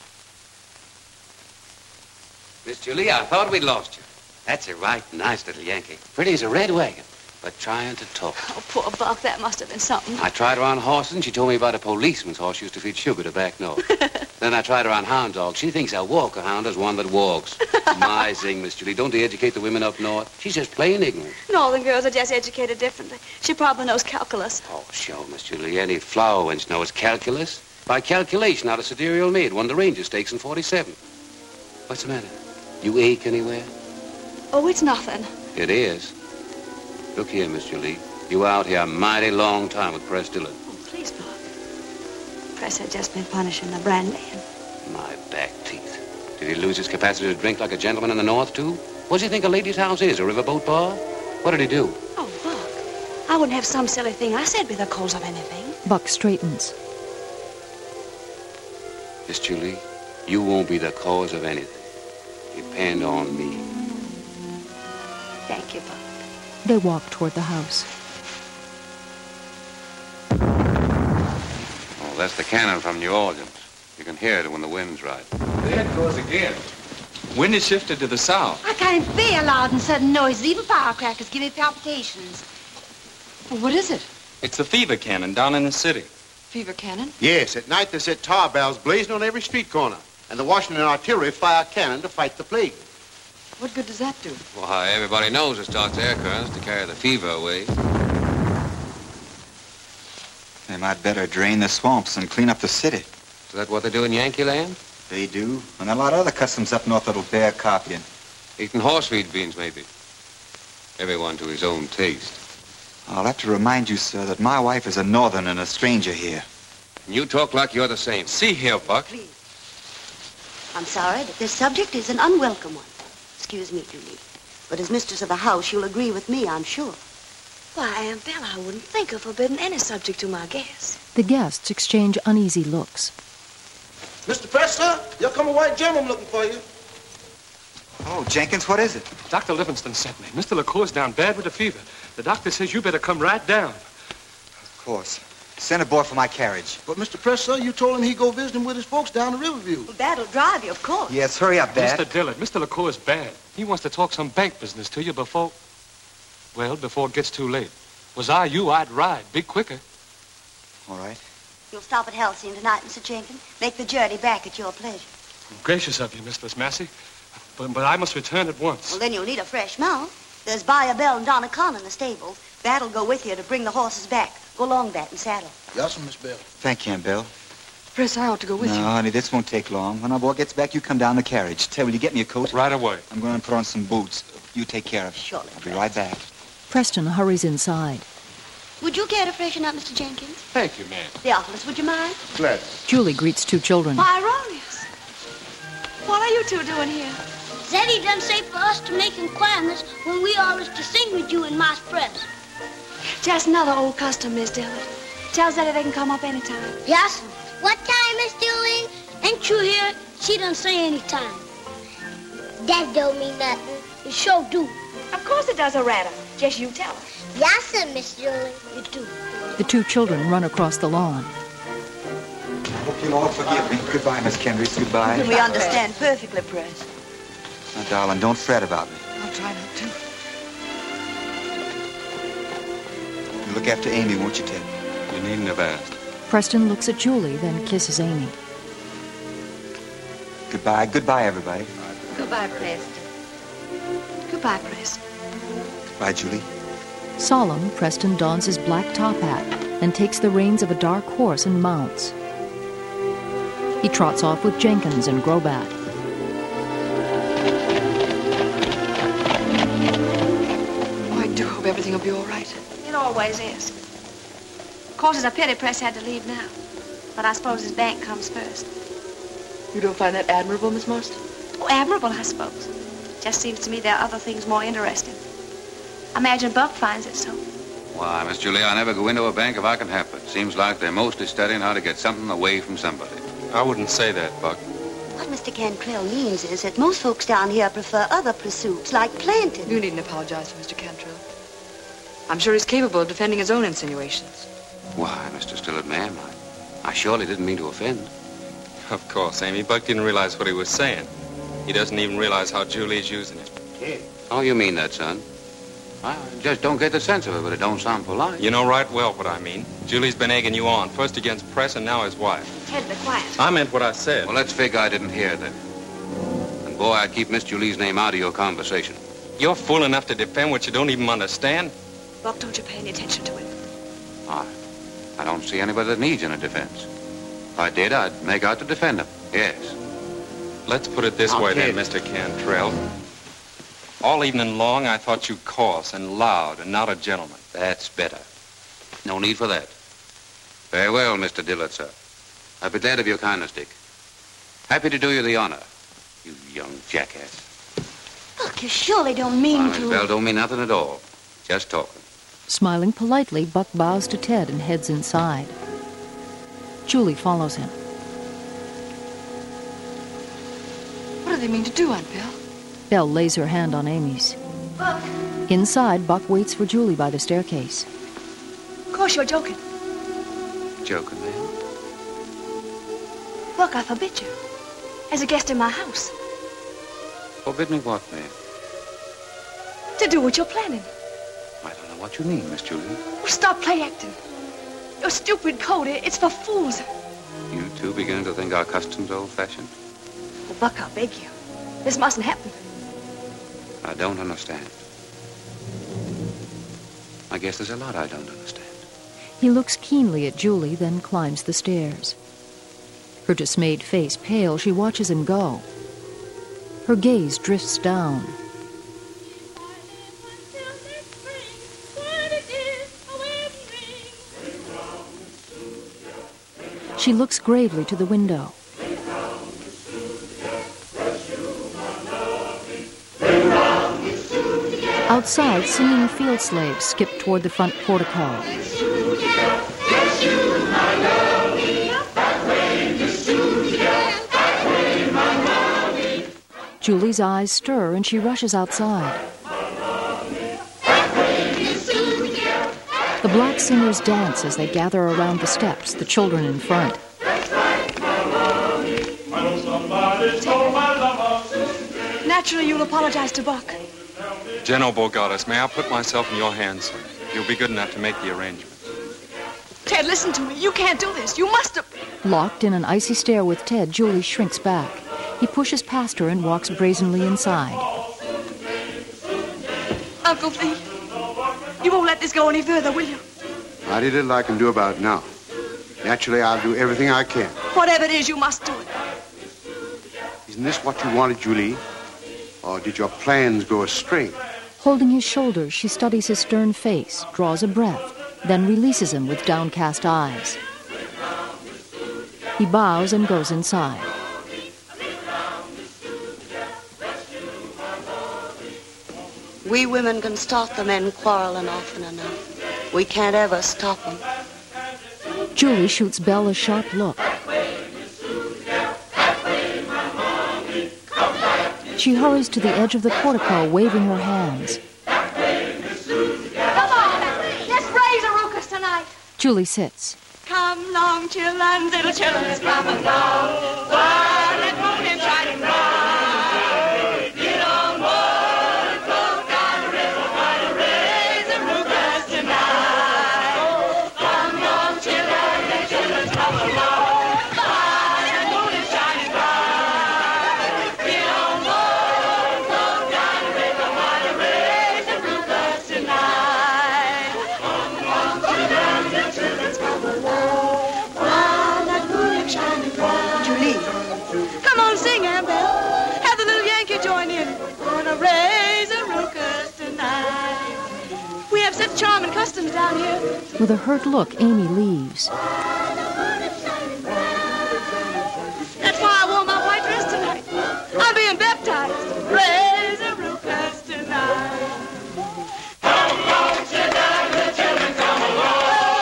Miss Julie, I thought we'd lost you. That's a right nice little Yankee. Pretty as a red wagon, but trying to talk. Oh, poor Buck, that must have been something. I tried her on horses, and she told me about a policeman's horse used to feed sugar to back north. Then I tried her on hound dogs. She thinks a walker hound is one that walks. My zing, Miss Julie, don't they educate the women up north? She's just plain ignorant. Northern girls are just educated differently. She probably knows calculus. Oh, sure, Miss Julie. Any flower wench knows calculus. By calculation, out of sidereal maid won the Ranger Stakes in forty-seven. What's the matter? You ache anywhere? Oh, it's nothing. It is. Look here, Miss Julie. You were out here a mighty long time with Press Dillard. Oh, please, Buck. Press had just been punishing the brand man. My back teeth. Did he lose his capacity to drink like a gentleman in the North, too? What does he think a lady's house is, a riverboat bar? What did he do? Oh, Buck. I wouldn't have some silly thing I said be the cause of anything. Buck straightens. Miss Julie, you won't be the cause of anything. Depend on me. Thank you, Buck. They walk toward the house. Oh, that's the cannon from New Orleans. You can hear it when the wind's right. There it goes again. Wind has shifted to the south. I can't bear loud and sudden noises. Even firecrackers give me palpitations. Well, what is it? It's the fever cannon down in the city. Fever cannon? Yes, at night they set tar barrels blazing on every street corner. And the Washington artillery fire cannon to fight the plague. What good does that do? Why, everybody knows it starts air currents to carry the fever away. They might better drain the swamps and clean up the city. Is that what they do in Yankee land? They do. And a lot of other customs up north that'll bear copying. Eating horse feed beans, maybe. Everyone to his own taste. I'll have to remind you, sir, that my wife is a northern and a stranger here. And you talk like you're the same. See here, Buck. Please. I'm sorry, but this subject is an unwelcome one. Excuse me, Julie. But as mistress of the house, you'll agree with me, I'm sure. Why, Aunt Bella, I wouldn't think of forbidding any subject to my guests. The guests exchange uneasy looks. Mister Press, sir, here come a white gentleman looking for you. Oh, Jenkins, what is it? Doctor Livingston sent me. Mister LaCour's down bad with a fever. The doctor says you better come right down. Of course. Send a boy for my carriage. But, Mister Press, sir, you told him he'd go visit him with his folks down to Riverview. Well, that'll drive you, of course. Yes, hurry up, Dad. Mister Dillard, Mister LaCour's bad. He wants to talk some bank business to you before... Well, before it gets too late. Was I you, I'd ride. Be quicker. All right. You'll stop at Halcyon tonight, Mister Jenkins. Make the journey back at your pleasure. Gracious of you, Mistress Massey. But, but I must return at once. Well, then you'll need a fresh mount. There's Buyer Bell and Donna Conn in the stables. That'll go with you to bring the horses back. Go along that and saddle. Yes, Miss Bell. Thank you, Aunt Bell. Press, I ought to go with no, you. No, honey, this won't take long. When our boy gets back, you come down the carriage. Tell, will you get me a coat? Right away. I'm going to put on some boots. You take care of it. Surely. I'll be right back. Preston hurries inside. Would you care to freshen up, Mister Jenkins? Thank you, ma'am. Theophilus, would you mind? Glad. Julie greets two children. Why, Erroneous. What are you two doing here? Zeddy done say for us to make inquiries when we all is to sing with you in Ma's press. Just another old custom, Miss Dillard. Tell Zeddy they can come up anytime. Yes. What time, Miss Julie? Ain't you here? She done say any time. That don't mean nothing. It sure do. Of course it does, Arata. Just you tell her. Yes, sir, Miss Julie. You do. The two children run across the lawn. Hope you'll all forgive me. Goodbye, Miss Kendricks. Goodbye. We understand perfectly, Press. Now, darling, don't fret about me. I'll try not to. You look after Amy, won't you, Ted? You needn't have asked. Preston looks at Julie, then kisses Amy. Goodbye. Goodbye, everybody. Goodbye, Preston. Goodbye, Press. Bye, Julie. Solemn, Preston dons his black top hat and takes the reins of a dark horse and mounts. He trots off with Jenkins and Grobat. Oh, I do hope everything will be all right. It always is. Of course, it's a pity Press had to leave now. But I suppose his bank comes first. You don't find that admirable, Miss Marston? Oh, admirable, I suppose. Just seems to me there are other things more interesting. I imagine Buck finds it so. Why, Miss Julie, I never go into a bank if I can help it. Seems like they're mostly studying how to get something away from somebody. I wouldn't say that, Buck. What Mister Cantrell means is that most folks down here prefer other pursuits, like planting. You needn't apologize to Mister Cantrell. I'm sure he's capable of defending his own insinuations. Why, Mister Stillard, ma'am, I, I surely didn't mean to offend. Of course, Amy. Buck didn't realize what he was saying. He doesn't even realize how Julie's using it. Yeah. Oh, you mean that, son? I just don't get the sense of it, but it don't sound polite. You know right well what I mean. Julie's been egging you on, first against Press and now his wife. Ted, be quiet. I meant what I said. Well, let's figure I didn't hear that. And, boy, I'd keep Miss Julie's name out of your conversation. You're fool enough to defend what you don't even understand? Buck, don't you pay any attention to him. I, I don't see anybody that needs any defense. If I did, I'd make out to defend him. Yes. Let's put it this Now, way, kid. then, Mister Cantrell. All evening long, I thought you coarse and loud and not a gentleman. That's better. No need for that. Very well, Mister Dillard, sir. I'll be glad of your kindness, Dick. Happy to do you the honor, you young jackass. Buck, you surely don't mean Well, Miss to. Bell don't mean nothing at all. Just talking. Smiling politely, Buck bows to Ted and heads inside. Julie follows him. What do they mean to do, Aunt Belle? Belle lays her hand on Amy's. Buck, Inside, Buck waits for Julie by the staircase. of course you're joking. Joking, man. Buck, I forbid you. As a guest in my house. Forbid me what, man? To do what you're planning. I don't know what you mean, Miss Julie. Oh, stop play acting. Your stupid code, it's for fools. You two beginning to think our customs old-fashioned? Oh, Buck, I beg you. This mustn't happen. I don't understand. I guess there's a lot I don't understand. He looks keenly at Julie, then climbs the stairs. Her dismayed face pale, she watches him go. Her gaze drifts down. She looks gravely to the window. Outside, singing field slaves skip toward the front portico. Julie's eyes stir and she rushes outside. The black singers dance as they gather around the steps, the children in front. Naturally, you'll apologize to Buck. General Bogartis, may I put myself in your hands, sir? You'll be good enough to make the arrangements. Ted, listen to me. You can't do this. You must have... Locked in an icy stare with Ted, Julie shrinks back. He pushes past her and walks brazenly inside. Uncle V, you won't let this go any further, will you? Mighty little I can do about it now. Naturally, I'll do everything I can. Whatever it is, you must do it. Isn't this what you wanted, Julie? Or did your plans go astray? Holding his shoulders, she studies his stern face, draws a breath, then releases him with downcast eyes. He bows and goes inside. We women can start the men quarreling often enough. We can't ever stop them. Julie shoots Belle a sharp look. She hurries to the edge of the portico, waving her hands. Come on, let's raise a ruckus tonight. Julie sits. Come along, children, little children, come along. Violet moon and shining bright. Get on board, float down the river, while to raise a ruckus tonight. Come along, children, little children, come along. Violet moon and shining bright. Get on board, float down the river, while to raise a ruckus tonight. Come along, children, little children, come along. Julie. Come on, sing, Annabelle. Have the little Yankee join in. Gonna raise a ruckus tonight. We have such charming customs down here. With a hurt look, Amy leaves. That's why I wore my white dress tonight. I'm being baptized. Raise a ruckus tonight. Come along, children, the children, come along.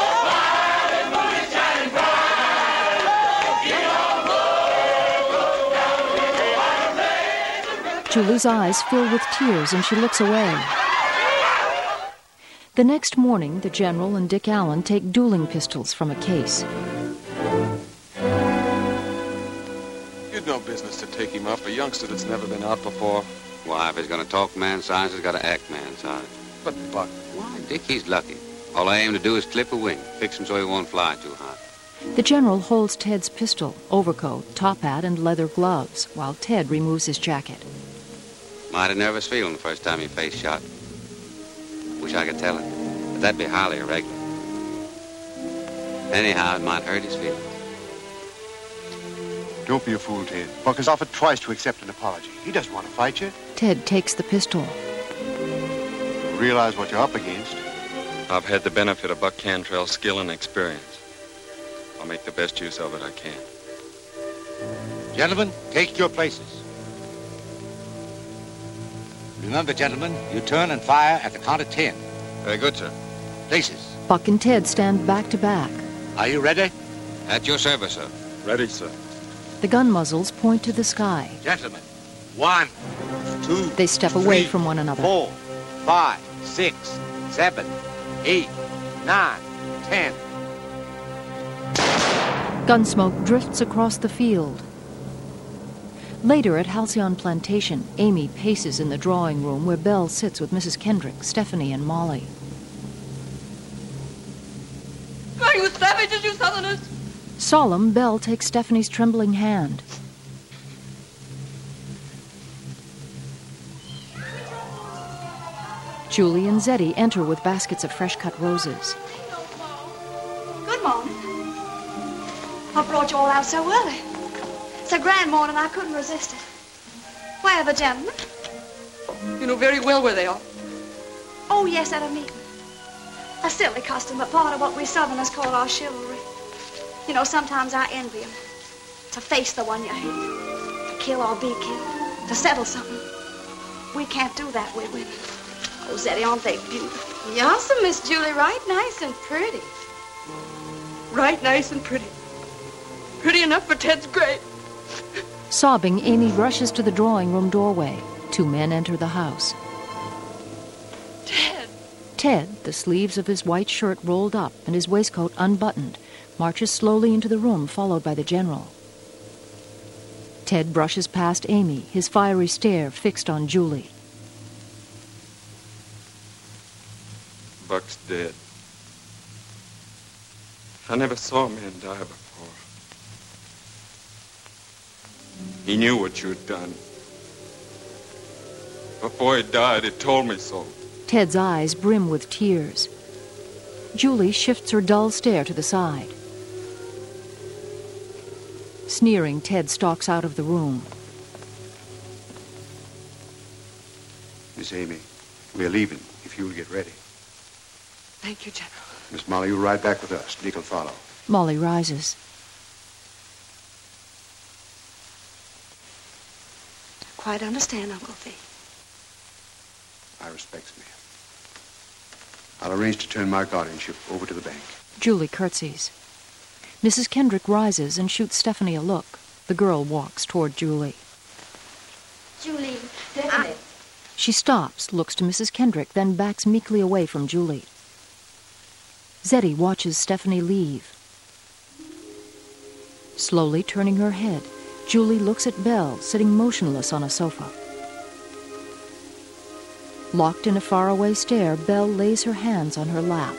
Julie's eyes fill with tears and she looks away. The next morning, the General and Dick Allen take dueling pistols from a case. You'd no business to take him up, a youngster that's never been out before. Why, if he's going to talk man size, he's got to act man size. But, Buck... Why, Dick, he's lucky. All I aim to do is clip a wing, fix him so he won't fly too high. The General holds Ted's pistol, overcoat, top hat, and leather gloves, while Ted removes his jacket. Mighty nervous feeling the first time your face shot. Wish I could tell him, but that'd be highly irregular. Anyhow, it might hurt his feelings. Don't be a fool, Ted. Buck has offered twice to accept an apology. He doesn't want to fight you. Ted takes the pistol. You realize what you're up against. I've had the benefit of Buck Cantrell's skill and experience. I'll make the best use of it I can. Gentlemen, take your places. Remember, gentlemen, you turn and fire at the count of ten. Very good, sir. Places. Buck and Ted stand back to back. Are you ready? At your service, sir. Ready, sir. The gun muzzles point to the sky. Gentlemen, one, two, They step three, away from one another. four, five, six, seven, eight, nine, ten. Gunsmoke drifts across the field. Later at Halcyon Plantation, Amy paces in the drawing room where Belle sits with Missus Kendrick, Stephanie, and Molly. Are you savages, you Southerners? Solemn, Belle takes Stephanie's trembling hand. Julie and Zeddy enter with baskets of fresh-cut roses. Good morning. I brought you all out so early. It's a grand morning, I couldn't resist it. Where are the gentlemen? You know very well where they are. Oh, yes, at a meeting. A silly custom, but part of what we Southerners call our chivalry. You know, sometimes I envy them. To face the one you hate. To kill or be killed. To settle something. We can't do that, we women. Oh, Zeddy, aren't they beautiful? Yas'm, Miss Julie, right nice and pretty. Right nice and pretty. Pretty enough for Ted's grave. Sobbing, Amy rushes to the drawing room doorway. Two men enter the house. Ted! Ted, the sleeves of his white shirt rolled up and his waistcoat unbuttoned, marches slowly into the room, followed by the General. Ted brushes past Amy, his fiery stare fixed on Julie. Buck's dead. I never saw a man die before. He knew what you had done. Before he died, he told me so. Ted's eyes brim with tears. Julie shifts her dull stare to the side. Sneering, Ted stalks out of the room. Miss Amy, we're leaving, if you'll get ready. Thank you, General. Miss Molly, you'll ride back with us. Dick will follow. Molly rises. Quite understand, Uncle Fee. I respects, ma'am. I'll arrange to turn my guardianship over to the bank. Julie curtsies. Missus Kendrick rises and shoots Stephanie a look. The girl walks toward Julie. Julie, Stephanie. She stops, looks to Missus Kendrick, then backs meekly away from Julie. Zeddy watches Stephanie leave. Slowly turning her head, Julie looks at Belle, sitting motionless on a sofa. Locked in a faraway stare, Belle lays her hands on her lap.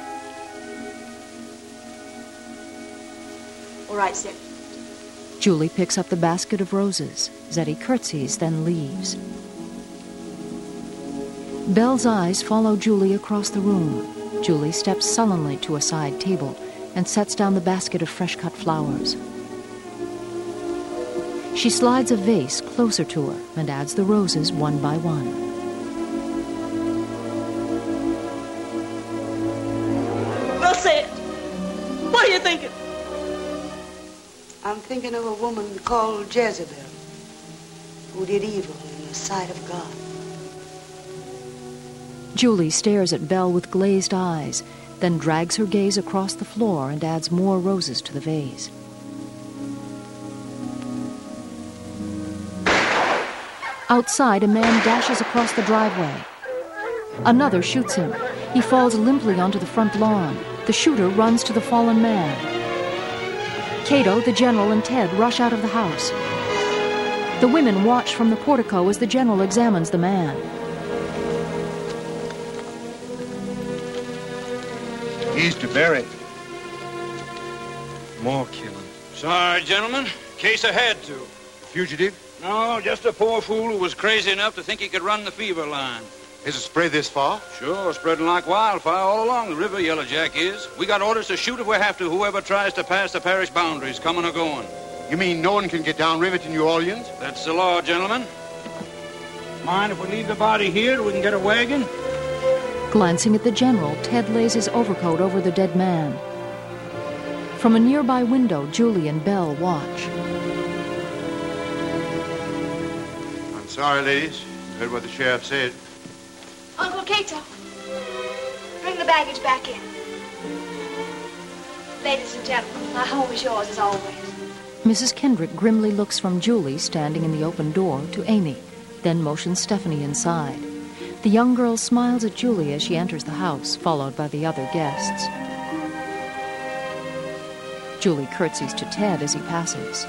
All right, Zeddy. Julie picks up the basket of roses. Zeddy curtsies, then leaves. Belle's eyes follow Julie across the room. Julie steps sullenly to a side table and sets down the basket of fresh-cut flowers. She slides a vase closer to her and adds the roses one by one. Well said. What are you thinking? I'm thinking of a woman called Jezebel, who did evil in the sight of God. Julie stares at Belle with glazed eyes, then drags her gaze across the floor and adds more roses to the vase. Outside, a man dashes across the driveway. Another shoots him. He falls limply onto the front lawn. The shooter runs to the fallen man. Cato, the general, and Ted rush out of the house. The women watch from the portico as the general examines the man. He's to bury. More killing. Sorry, gentlemen. Case I had to. Fugitive? No, just a poor fool who was crazy enough to think he could run the fever line. Is it spread this far? Sure, spreading like wildfire all along the river, Yellow Jack is. We got orders to shoot if we have to, whoever tries to pass the parish boundaries, coming or going. You mean no one can get down river to New Orleans? That's the law, gentlemen. Mind if we leave the body here till we can get a wagon? Glancing at the general, Ted lays his overcoat over the dead man. From a nearby window, Julie and Belle watch. I'm sorry, ladies. Heard what the sheriff said. Uncle Cato, bring the baggage back in. Ladies and gentlemen, my home is yours as always. Missus Kendrick grimly looks from Julie, standing in the open door, to Amy, then motions Stephanie inside. The young girl smiles at Julie as she enters the house, followed by the other guests. Julie curtsies to Ted as he passes.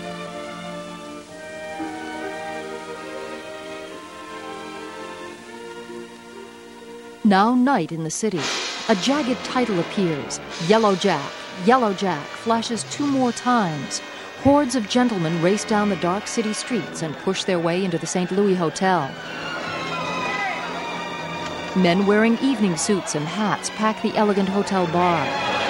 Now night in the city. A jagged title appears. Yellow Jack. Yellow Jack flashes two more times. Hordes of gentlemen race down the dark city streets and push their way into the Saint Louis Hotel. Men wearing evening suits and hats pack the elegant hotel bar.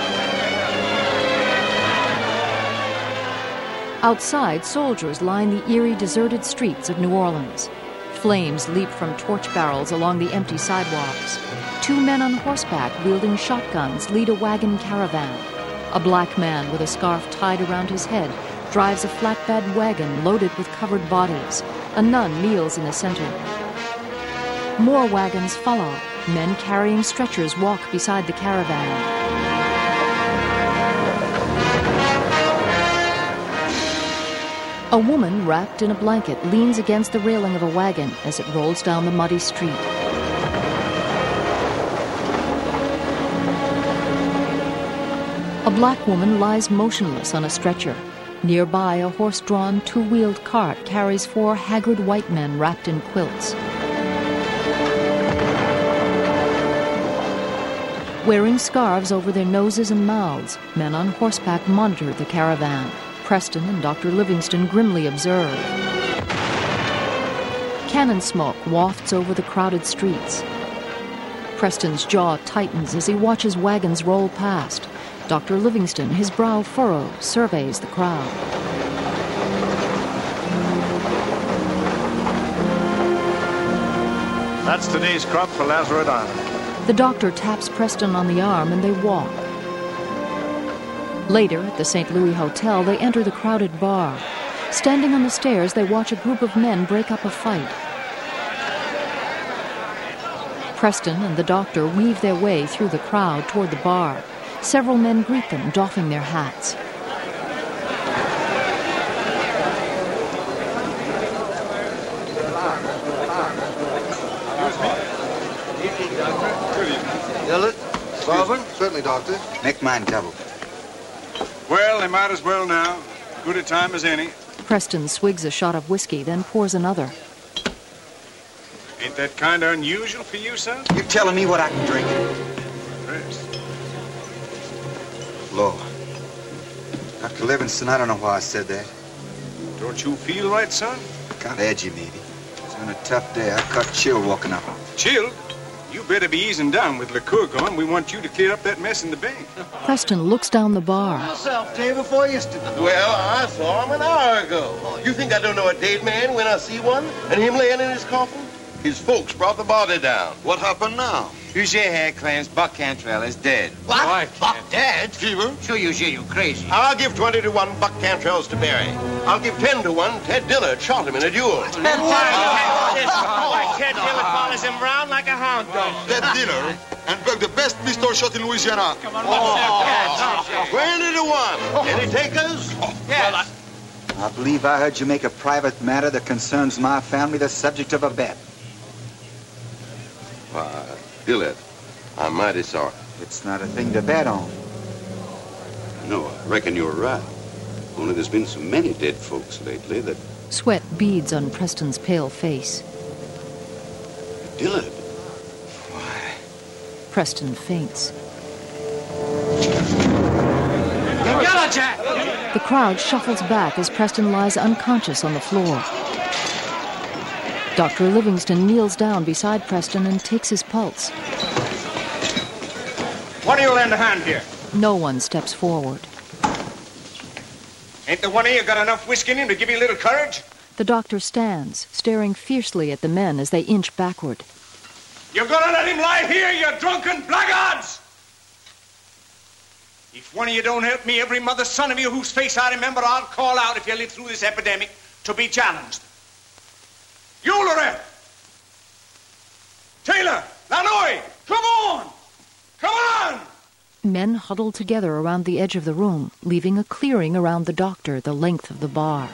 Outside, soldiers line the eerie, deserted streets of New Orleans. Flames leap from torch barrels along the empty sidewalks. Two men on horseback wielding shotguns lead a wagon caravan. A black man with a scarf tied around his head drives a flatbed wagon loaded with covered bodies. A nun kneels in the center. More wagons follow. Men carrying stretchers walk beside the caravan. A woman wrapped in a blanket leans against the railing of a wagon as it rolls down the muddy street. A black woman lies motionless on a stretcher. Nearby, a horse-drawn, two-wheeled cart carries four haggard white men wrapped in quilts. Wearing scarves over their noses and mouths, men on horseback monitor the caravan. Preston and Doctor Livingston grimly observe. Cannon smoke wafts over the crowded streets. Preston's jaw tightens as he watches wagons roll past. Doctor Livingston, his brow furrowed, surveys the crowd. That's today's crop for Lazarus Island. The doctor taps Preston on the arm and they walk. Later, at the Saint Louis Hotel, they enter the crowded bar. Standing on the stairs, they watch a group of men break up a fight. Preston and the doctor weave their way through the crowd toward the bar. Several men greet them, doffing their hats. Dillard? Barber? Certainly, Doctor. Make mine double. Well, they might as well now. Good a time as any. Preston swigs a shot of whiskey, then pours another. Ain't that kind of unusual for you, son? You telling me what I can drink? Chris. Lord. Doctor Livingston, I don't know why I said that. Don't you feel right, son? Kind of edgy, maybe. It's been a tough day. I caught chill walking up. Chill? You better be easing down with liqueur going. We want you to clear up that mess in the bank. Preston looks down the bar. Yourself, day before yesterday. Well, I saw him an hour ago. You think I don't know a dead man when I see one? And him laying in his coffin? His folks brought the body down. What happened now? Huger here claims Buck Cantrell is dead. What? Why, Buck dead? Fever? Sure, Huger, you crazy. I'll give twenty to one Buck Cantrell's to bury. I'll give ten to one Ted Dillard shot him in a duel. Why, Ted Dillard follows him round like a hound dog. Ted Dillard and Buck, the best pistol shot in Louisiana. Come on, oh, twenty to one. Any takers? Yes. I believe I heard you make a private matter that concerns my family the subject of a bet. Why, Dillard, I'm mighty sorry. It's not a thing to bet on. No, I reckon you're right. Only there's been so many dead folks lately that... Sweat beads on Preston's pale face. Dillard. Why? Preston faints. Yellow Jack! The crowd shuffles back as Preston lies unconscious on the floor. Doctor Livingston kneels down beside Preston and takes his pulse. What do you lend a hand here? No one steps forward. Ain't the one of you got enough whiskey in him to give you a little courage? The doctor stands, staring fiercely at the men as they inch backward. You're gonna let him lie here, you drunken blackguards! If one of you don't help me, every mother's son of you whose face I remember, I'll call out if you live through this epidemic to be challenged. You, Lorette! Taylor! Lanoy! Come on! Come on! Men huddle together around the edge of the room, leaving a clearing around the doctor the length of the bar.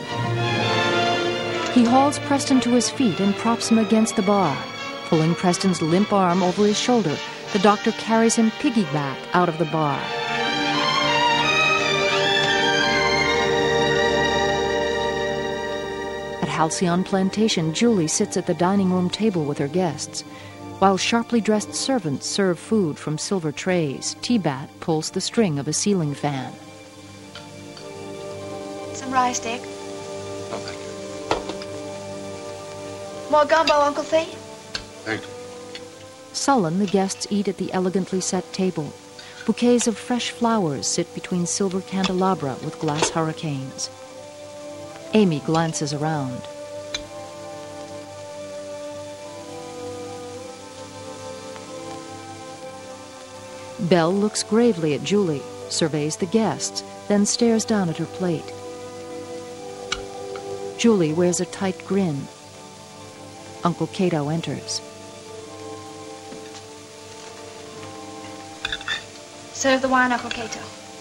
He hauls Preston to his feet and props him against the bar. Pulling Preston's limp arm over his shoulder, the doctor carries him piggyback out of the bar. At Halcyon Plantation, Julie sits at the dining room table with her guests. While sharply dressed servants serve food from silver trays, T-Bat pulls the string of a ceiling fan. Some rice, Dick. Oh, thank you. More gumbo, Uncle Fee? Thank you. Sullen, the guests eat at the elegantly set table. Bouquets of fresh flowers sit between silver candelabra with glass hurricanes. Amy glances around. Belle looks gravely at Julie, surveys the guests, then stares down at her plate. Julie wears a tight grin. Uncle Cato enters. Serve the wine, Uncle Cato.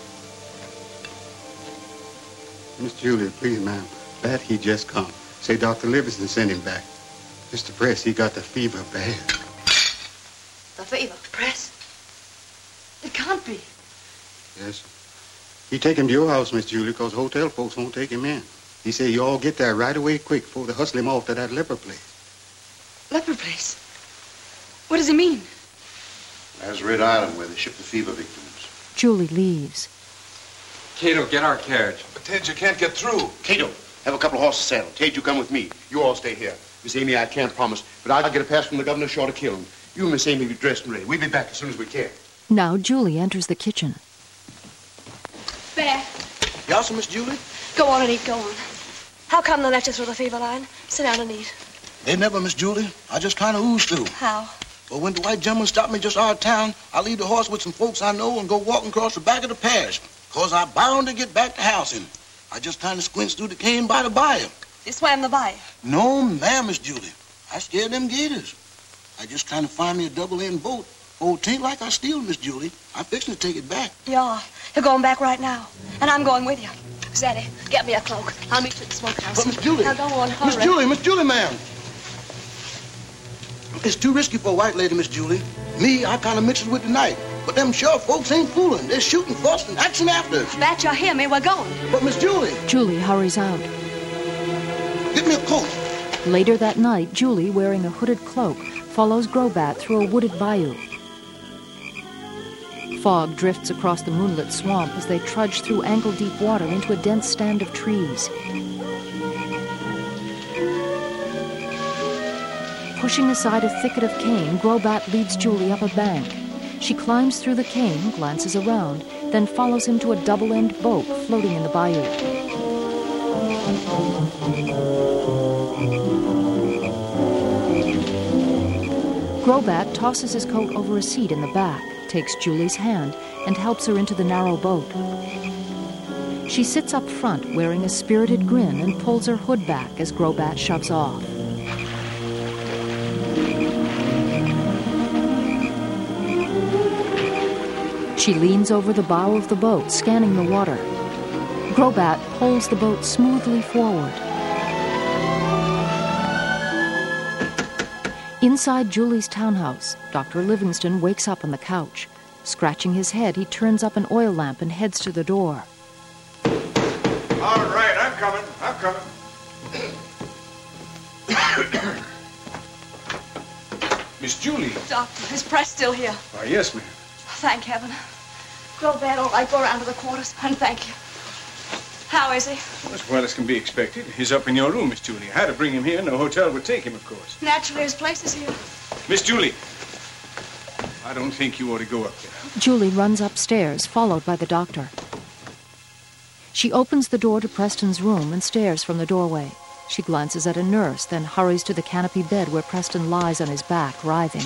Miss Julia, please, ma'am. That he just come. Say Doctor Livingston sent him back. Mister Press, he got the fever bad. The fever? Press? It can't be. Yes. He take him to your house, Miss Julia, because hotel folks won't take him in. He say you all get there right away quick before they hustle him off to that leper place. Leper place? What does he mean? There's Red Island where they ship the fever victims. Julie leaves. Cato, get our carriage. But Ted, you can't get through. Cato, have a couple of horses saddled. Ted, you come with me. You all stay here. Miss Amy, I can't promise, but I'll get a pass from the governor sure to kill him. You and Miss Amy be dressed and ready. We'll be back as soon as we can. Now Julie enters the kitchen. Bear. Yasser, Miss Julie? Go on and eat, go on. How come they left you through the fever line? Sit down and eat. They never, Miss Julie. I just kind of oozed through. How? But when the white gentleman stopped me just out of town, I leave the horse with some folks I know and go walking across the back of the parish. Cause I bound to get back to housing. I just kind of squinched through the cane by the bayou. You swam the bayou? No, ma'am, Miss Julie. I scared them gators. I just kind of find me a double-end boat. Oh, it ain't like I steal, Miss Julie. I'm fixing to take it back. Yeah, you're going back right now. And I'm going with you. Zaddy, get me a cloak. I'll meet you at the smokehouse. But, Miss Julie. Now, go on, hurry. Miss Julie, Miss Julie, ma'am. It's too risky for a white lady, Miss Julie. Me, I kind of mixes with the night. But them sheriff folks ain't fooling. They're shooting first and axing after us. That you hear me, we're going. But, Miss Julie. Julie hurries out. Get me a coat. Later that night, Julie, wearing a hooded cloak, follows Grobat through a wooded bayou. Fog drifts across the moonlit swamp as they trudge through ankle-deep water into a dense stand of trees. Pushing aside a thicket of cane, Grobat leads Julie up a bank. She climbs through the cane, glances around, then follows him to a double-end boat floating in the bayou. Grobat tosses his coat over a seat in the back, takes Julie's hand, and helps her into the narrow boat. She sits up front, wearing a spirited grin, and pulls her hood back as Grobat shoves off. She leans over the bow of the boat, scanning the water. Grobat pulls the boat smoothly forward. Inside Julie's townhouse, Doctor Livingston wakes up on the couch. Scratching his head, he turns up an oil lamp and heads to the door. All right, I'm coming. I'm coming. Miss Julie. Doctor, is Press still here? Why, yes, ma'am. Thank heaven. Grobat, all right, go around to the quarters, and thank you. How is he? Well, as well as can be expected. He's up in your room, Miss Julie. I had to bring him here. No hotel would take him, of course. Naturally, his place is here. Miss Julie, I don't think you ought to go up there. Julie runs upstairs, followed by the doctor. She opens the door to Preston's room and stares from the doorway. She glances at a nurse, then hurries to the canopy bed where Preston lies on his back, writhing.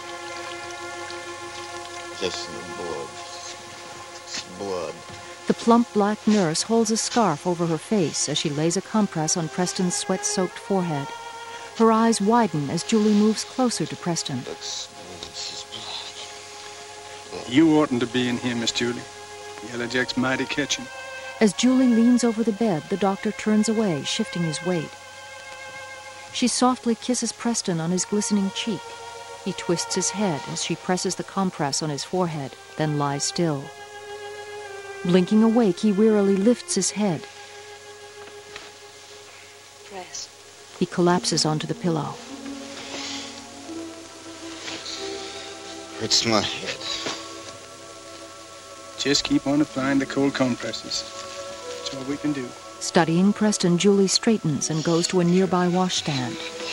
Just blood. It's blood. The plump black nurse holds a scarf over her face as she lays a compress on Preston's sweat-soaked forehead. Her eyes widen as Julie moves closer to Preston. You oughtn't to be in here, Miss Julie. Yellow Jack's mighty catching. As Julie leans over the bed, the doctor turns away, shifting his weight. She softly kisses Preston on his glistening cheek. He twists his head as she presses the compress on his forehead, then lies still. Blinking awake, he wearily lifts his head. Press. He collapses onto the pillow. Hurts my head. Just keep on applying the cold compresses. That's all we can do. Studying Preston, Julie straightens and goes to a nearby washstand.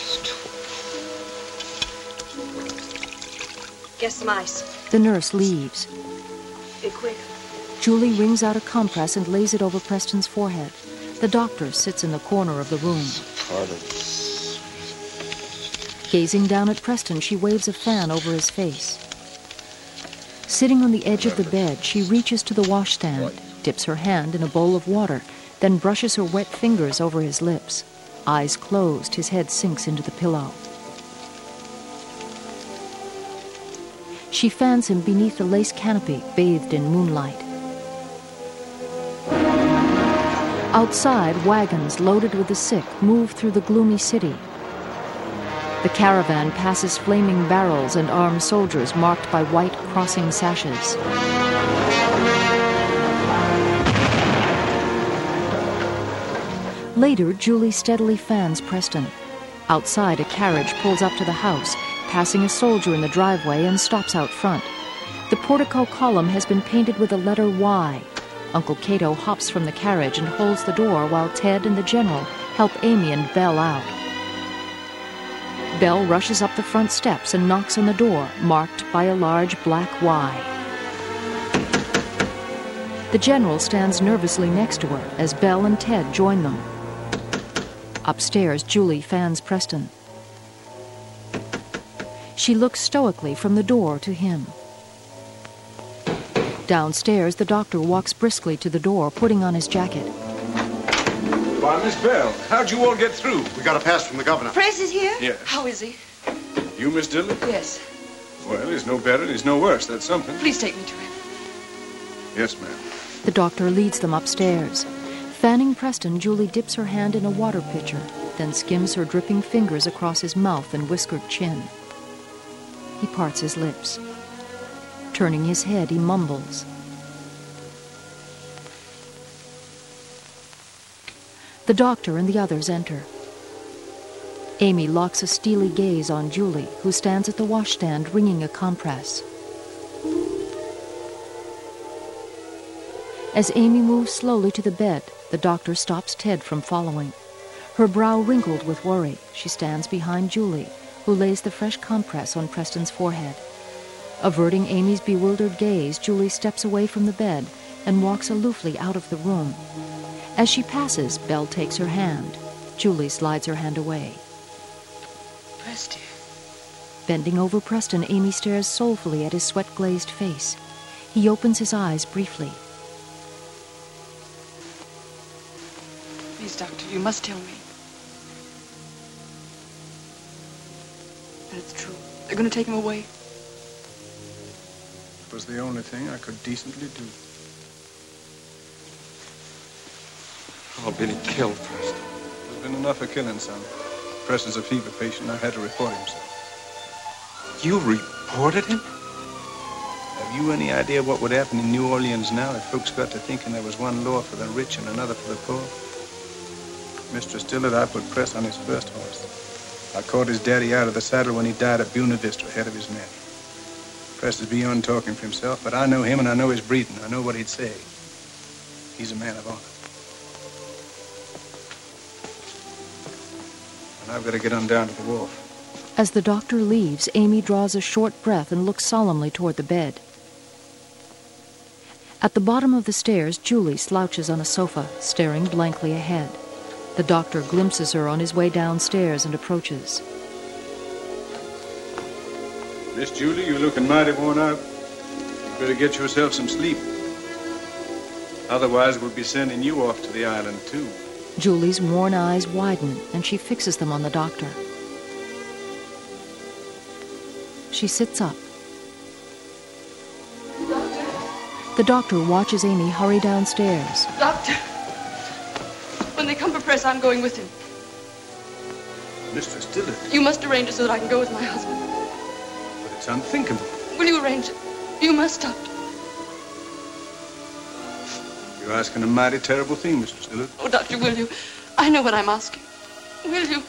Get some ice. The nurse leaves. Be quick. Julie wrings out a compress and lays it over Preston's forehead. The doctor sits in the corner of the room. Part of this. Gazing down at Preston, she waves a fan over his face. Sitting on the edge of the bed, she reaches to the washstand, dips her hand in a bowl of water, then brushes her wet fingers over his lips. Eyes closed, his head sinks into the pillow. She fans him beneath the lace canopy, bathed in moonlight. Outside, wagons loaded with the sick move through the gloomy city. The caravan passes flaming barrels and armed soldiers marked by white crossing sashes. Later, Julie steadily fans Preston. Outside, a carriage pulls up to the house, passing a soldier in the driveway, and stops out front. The portico column has been painted with the letter Y. Uncle Cato hops from the carriage and holds the door while Ted and the general help Amy and Belle out. Belle rushes up the front steps and knocks on the door, marked by a large black Y. The general stands nervously next to her as Belle and Ted join them. Upstairs, Julie fans Preston. She looks stoically from the door to him. Downstairs, the doctor walks briskly to the door, putting on his jacket. Why, Miss Belle, how'd you all get through? We got a pass from the governor. Press is here? Yes. How is he? You, Miss Dillard? Yes. Well, he's no better, he's no worse. That's something. Please take me to him. Yes, ma'am. The doctor leads them upstairs. Fanning Preston, Julie dips her hand in a water pitcher, then skims her dripping fingers across his mouth and whiskered chin. He parts his lips. Turning his head, he mumbles. The doctor and the others enter. Amy locks a steely gaze on Julie, who stands at the washstand wringing a compress. As Amy moves slowly to the bed, the doctor stops Ted from following. Her brow wrinkled with worry, she stands behind Julie, who lays the fresh compress on Preston's forehead. Averting Amy's bewildered gaze, Julie steps away from the bed and walks aloofly out of the room. As she passes, Belle takes her hand. Julie slides her hand away. Preston. Bending over Preston, Amy stares soulfully at his sweat-glazed face. He opens his eyes briefly. Please, Doctor, you must tell me. That it's true. They're going to take him away. It was the only thing I could decently do. I'll be killed first. There's been enough of killing, son. Preston's a fever patient. I had to report him, sir. You reported him? Have you any idea what would happen in New Orleans now if folks got to thinking there was one law for the rich and another for the poor? Mistress Dillard, I put Press on his first horse. I caught his daddy out of the saddle when he died at Buena Vista, ahead of his men. Press is beyond talking for himself, but I know him and I know his breeding. I know what he'd say. He's a man of honor. And I've got to get on down to the wharf. As the doctor leaves, Amy draws a short breath and looks solemnly toward the bed. At the bottom of the stairs, Julie slouches on a sofa, staring blankly ahead. The doctor glimpses her on his way downstairs and approaches. Miss Julie, you're looking mighty worn out. You better get yourself some sleep. Otherwise, we'll be sending you off to the island, too. Julie's worn eyes widen, and she fixes them on the doctor. She sits up. Doctor? The doctor watches Amy hurry downstairs. Doctor! When they come for Press, I'm going with him. Mistress Dillard. You must arrange it so that I can go with my husband. But it's unthinkable. Will you arrange it? You must, Doctor. You're asking a mighty terrible thing, Mistress Dillard. Oh, Doctor, will you? I know what I'm asking. Will you?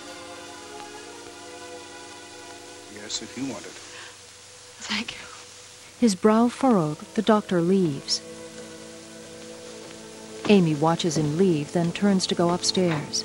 Yes, if you want it. Thank you. His brow furrowed, the doctor leaves. Amy watches him leave, then turns to go upstairs.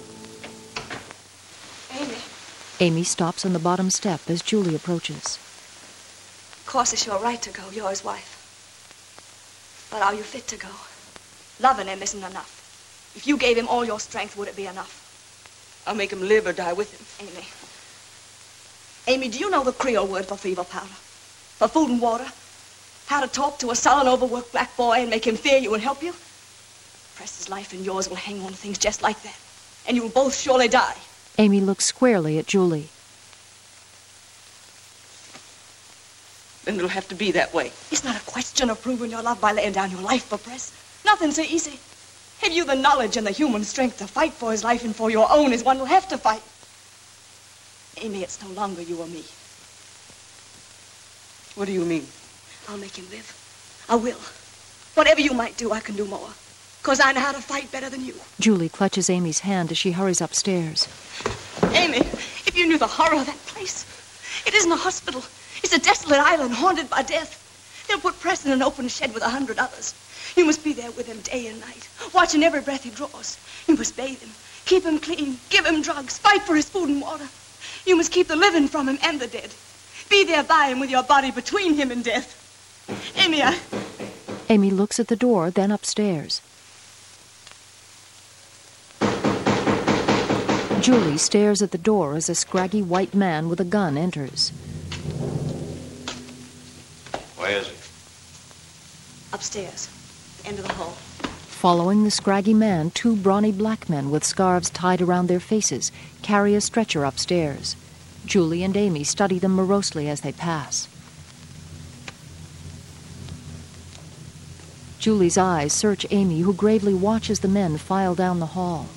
Amy. Amy stops on the bottom step as Julie approaches. Of course, it's your right to go. You're his wife. But are you fit to go? Loving him isn't enough. If you gave him all your strength, would it be enough? I'll make him live or die with him. Amy. Amy, do you know the Creole word for fever powder? For food and water? How to talk to a sullen, overworked black boy and make him fear you and help you? Press's life and yours will hang on to things just like that. And you'll both surely die. Amy looks squarely at Julie. Then it'll have to be that way. It's not a question of proving your love by laying down your life for Press. Nothing's so easy. Have you the knowledge and the human strength to fight for his life and for your own as one will have to fight? Amy, it's no longer you or me. What do you mean? I'll make him live. I will. Whatever you might do, I can do more. Because I know how to fight better than you. Julie clutches Amy's hand as she hurries upstairs. Amy, if you knew the horror of that place. It isn't a hospital. It's a desolate island haunted by death. They'll put Press in an open shed with a hundred others. You must be there with him day and night, watching every breath he draws. You must bathe him, keep him clean, give him drugs, fight for his food and water. You must keep the living from him and the dead. Be there by him with your body between him and death. Amy, I... Amy looks at the door, then upstairs. Julie stares at the door as a scraggy white man with a gun enters. Where is he? Upstairs, end of the hall. Following the scraggy man, two brawny black men with scarves tied around their faces carry a stretcher upstairs. Julie and Amy study them morosely as they pass. Julie's eyes search Amy, who gravely watches the men file down the hall.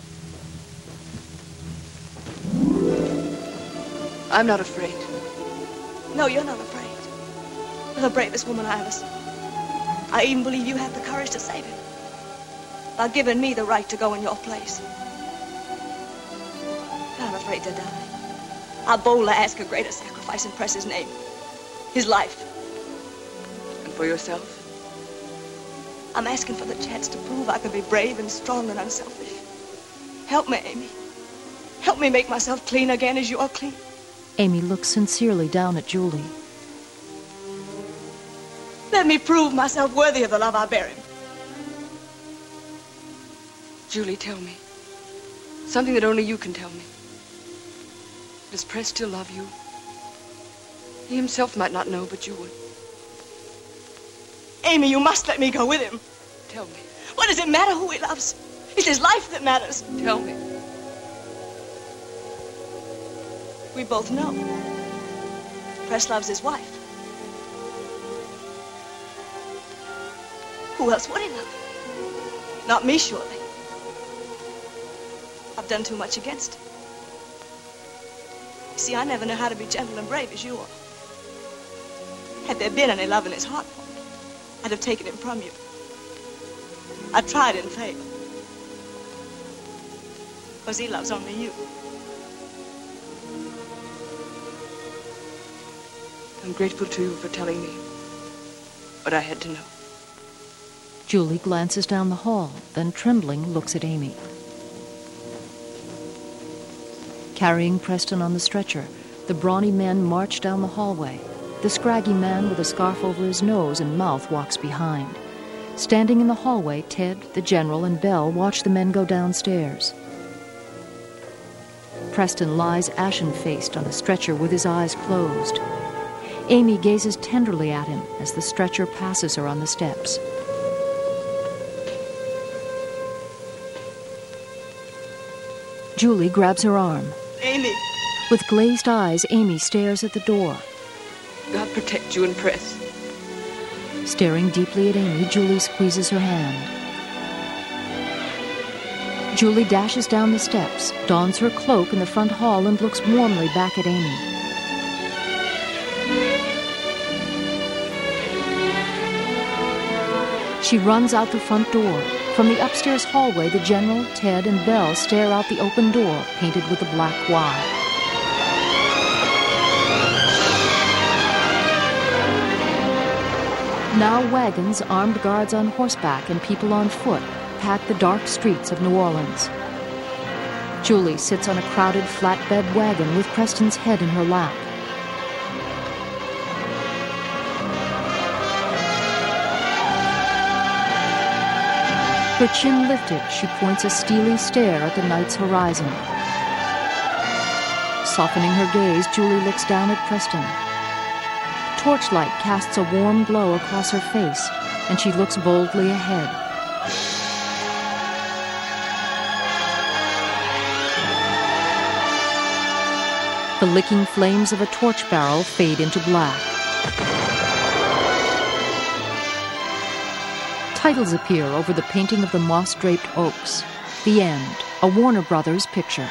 I'm not afraid. No, you're not afraid. You're the bravest woman I ever saw. I even believe you have the courage to save him by giving me the right to go in your place. I'm not afraid to die. I boldly ask a greater sacrifice in Press's name. His life. And for yourself? I'm asking for the chance to prove I can be brave and strong and unselfish. Help me, Amy. Help me make myself clean again as you are clean. Amy looks sincerely down at Julie. Let me prove myself worthy of the love I bear him. Julie, tell me. Something that only you can tell me. Does Press still love you? He himself might not know, but you would. Amy, you must let me go with him. Tell me. What does it matter who he loves? It's his life that matters. Tell me. We both know. Press loves his wife. Who else would he love? Not me, surely. I've done too much against him. You see, I never knew how to be gentle and brave as you are. Had there been any love in his heart for me, I'd have taken him from you. I tried and failed. Because he loves only you. I'm grateful to you for telling me what I had to know. Julie glances down the hall, then trembling looks at Amy. Carrying Preston on the stretcher, the brawny men march down the hallway. The scraggy man with a scarf over his nose and mouth walks behind. Standing in the hallway, Ted, the General, and Belle watch the men go downstairs. Preston lies ashen-faced on the stretcher with his eyes closed. Amy gazes tenderly at him as the stretcher passes her on the steps. Julie grabs her arm. Amy! With glazed eyes, Amy stares at the door. God protect you and Press. Staring deeply at Amy, Julie squeezes her hand. Julie dashes down the steps, dons her cloak in the front hall, and looks warmly back at Amy. She runs out the front door. From the upstairs hallway, the General, Ted, and Belle stare out the open door, painted with a black Y. Now wagons, armed guards on horseback, and people on foot pack the dark streets of New Orleans. Julie sits on a crowded flatbed wagon with Preston's head in her lap. Her chin lifted, she points a steely stare at the night's horizon. Softening her gaze, Julie looks down at Preston. Torchlight casts a warm glow across her face, and she looks boldly ahead. The licking flames of a torch barrel fade into black. Titles appear over the painting of the moss-draped oaks. The End, a Warner Brothers picture.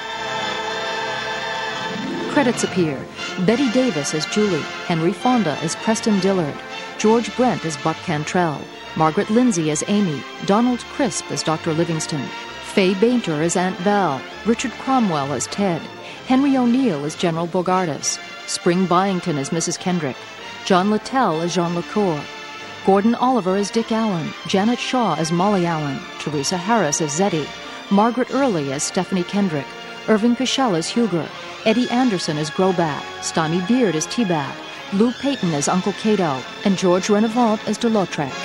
Credits appear. Betty Davis as Julie, Henry Fonda as Preston Dillard, George Brent as Buck Cantrell, Margaret Lindsay as Amy, Donald Crisp as Doctor Livingston, Fay Bainter as Aunt Val, Richard Cromwell as Ted, Henry O'Neill as General Bogardus, Spring Byington as Missus Kendrick, John Littell as Jean LeCour, Gordon Oliver as Dick Allen, Janet Shaw as Molly Allen, Teresa Harris as Zeddy, Margaret Early as Stephanie Kendrick, Irving Pichel as Huger, Eddie Anderson as Grobat, Stani Beard as T-Bat, Lou Payton as Uncle Cato, and George Renavant as DeLautrec.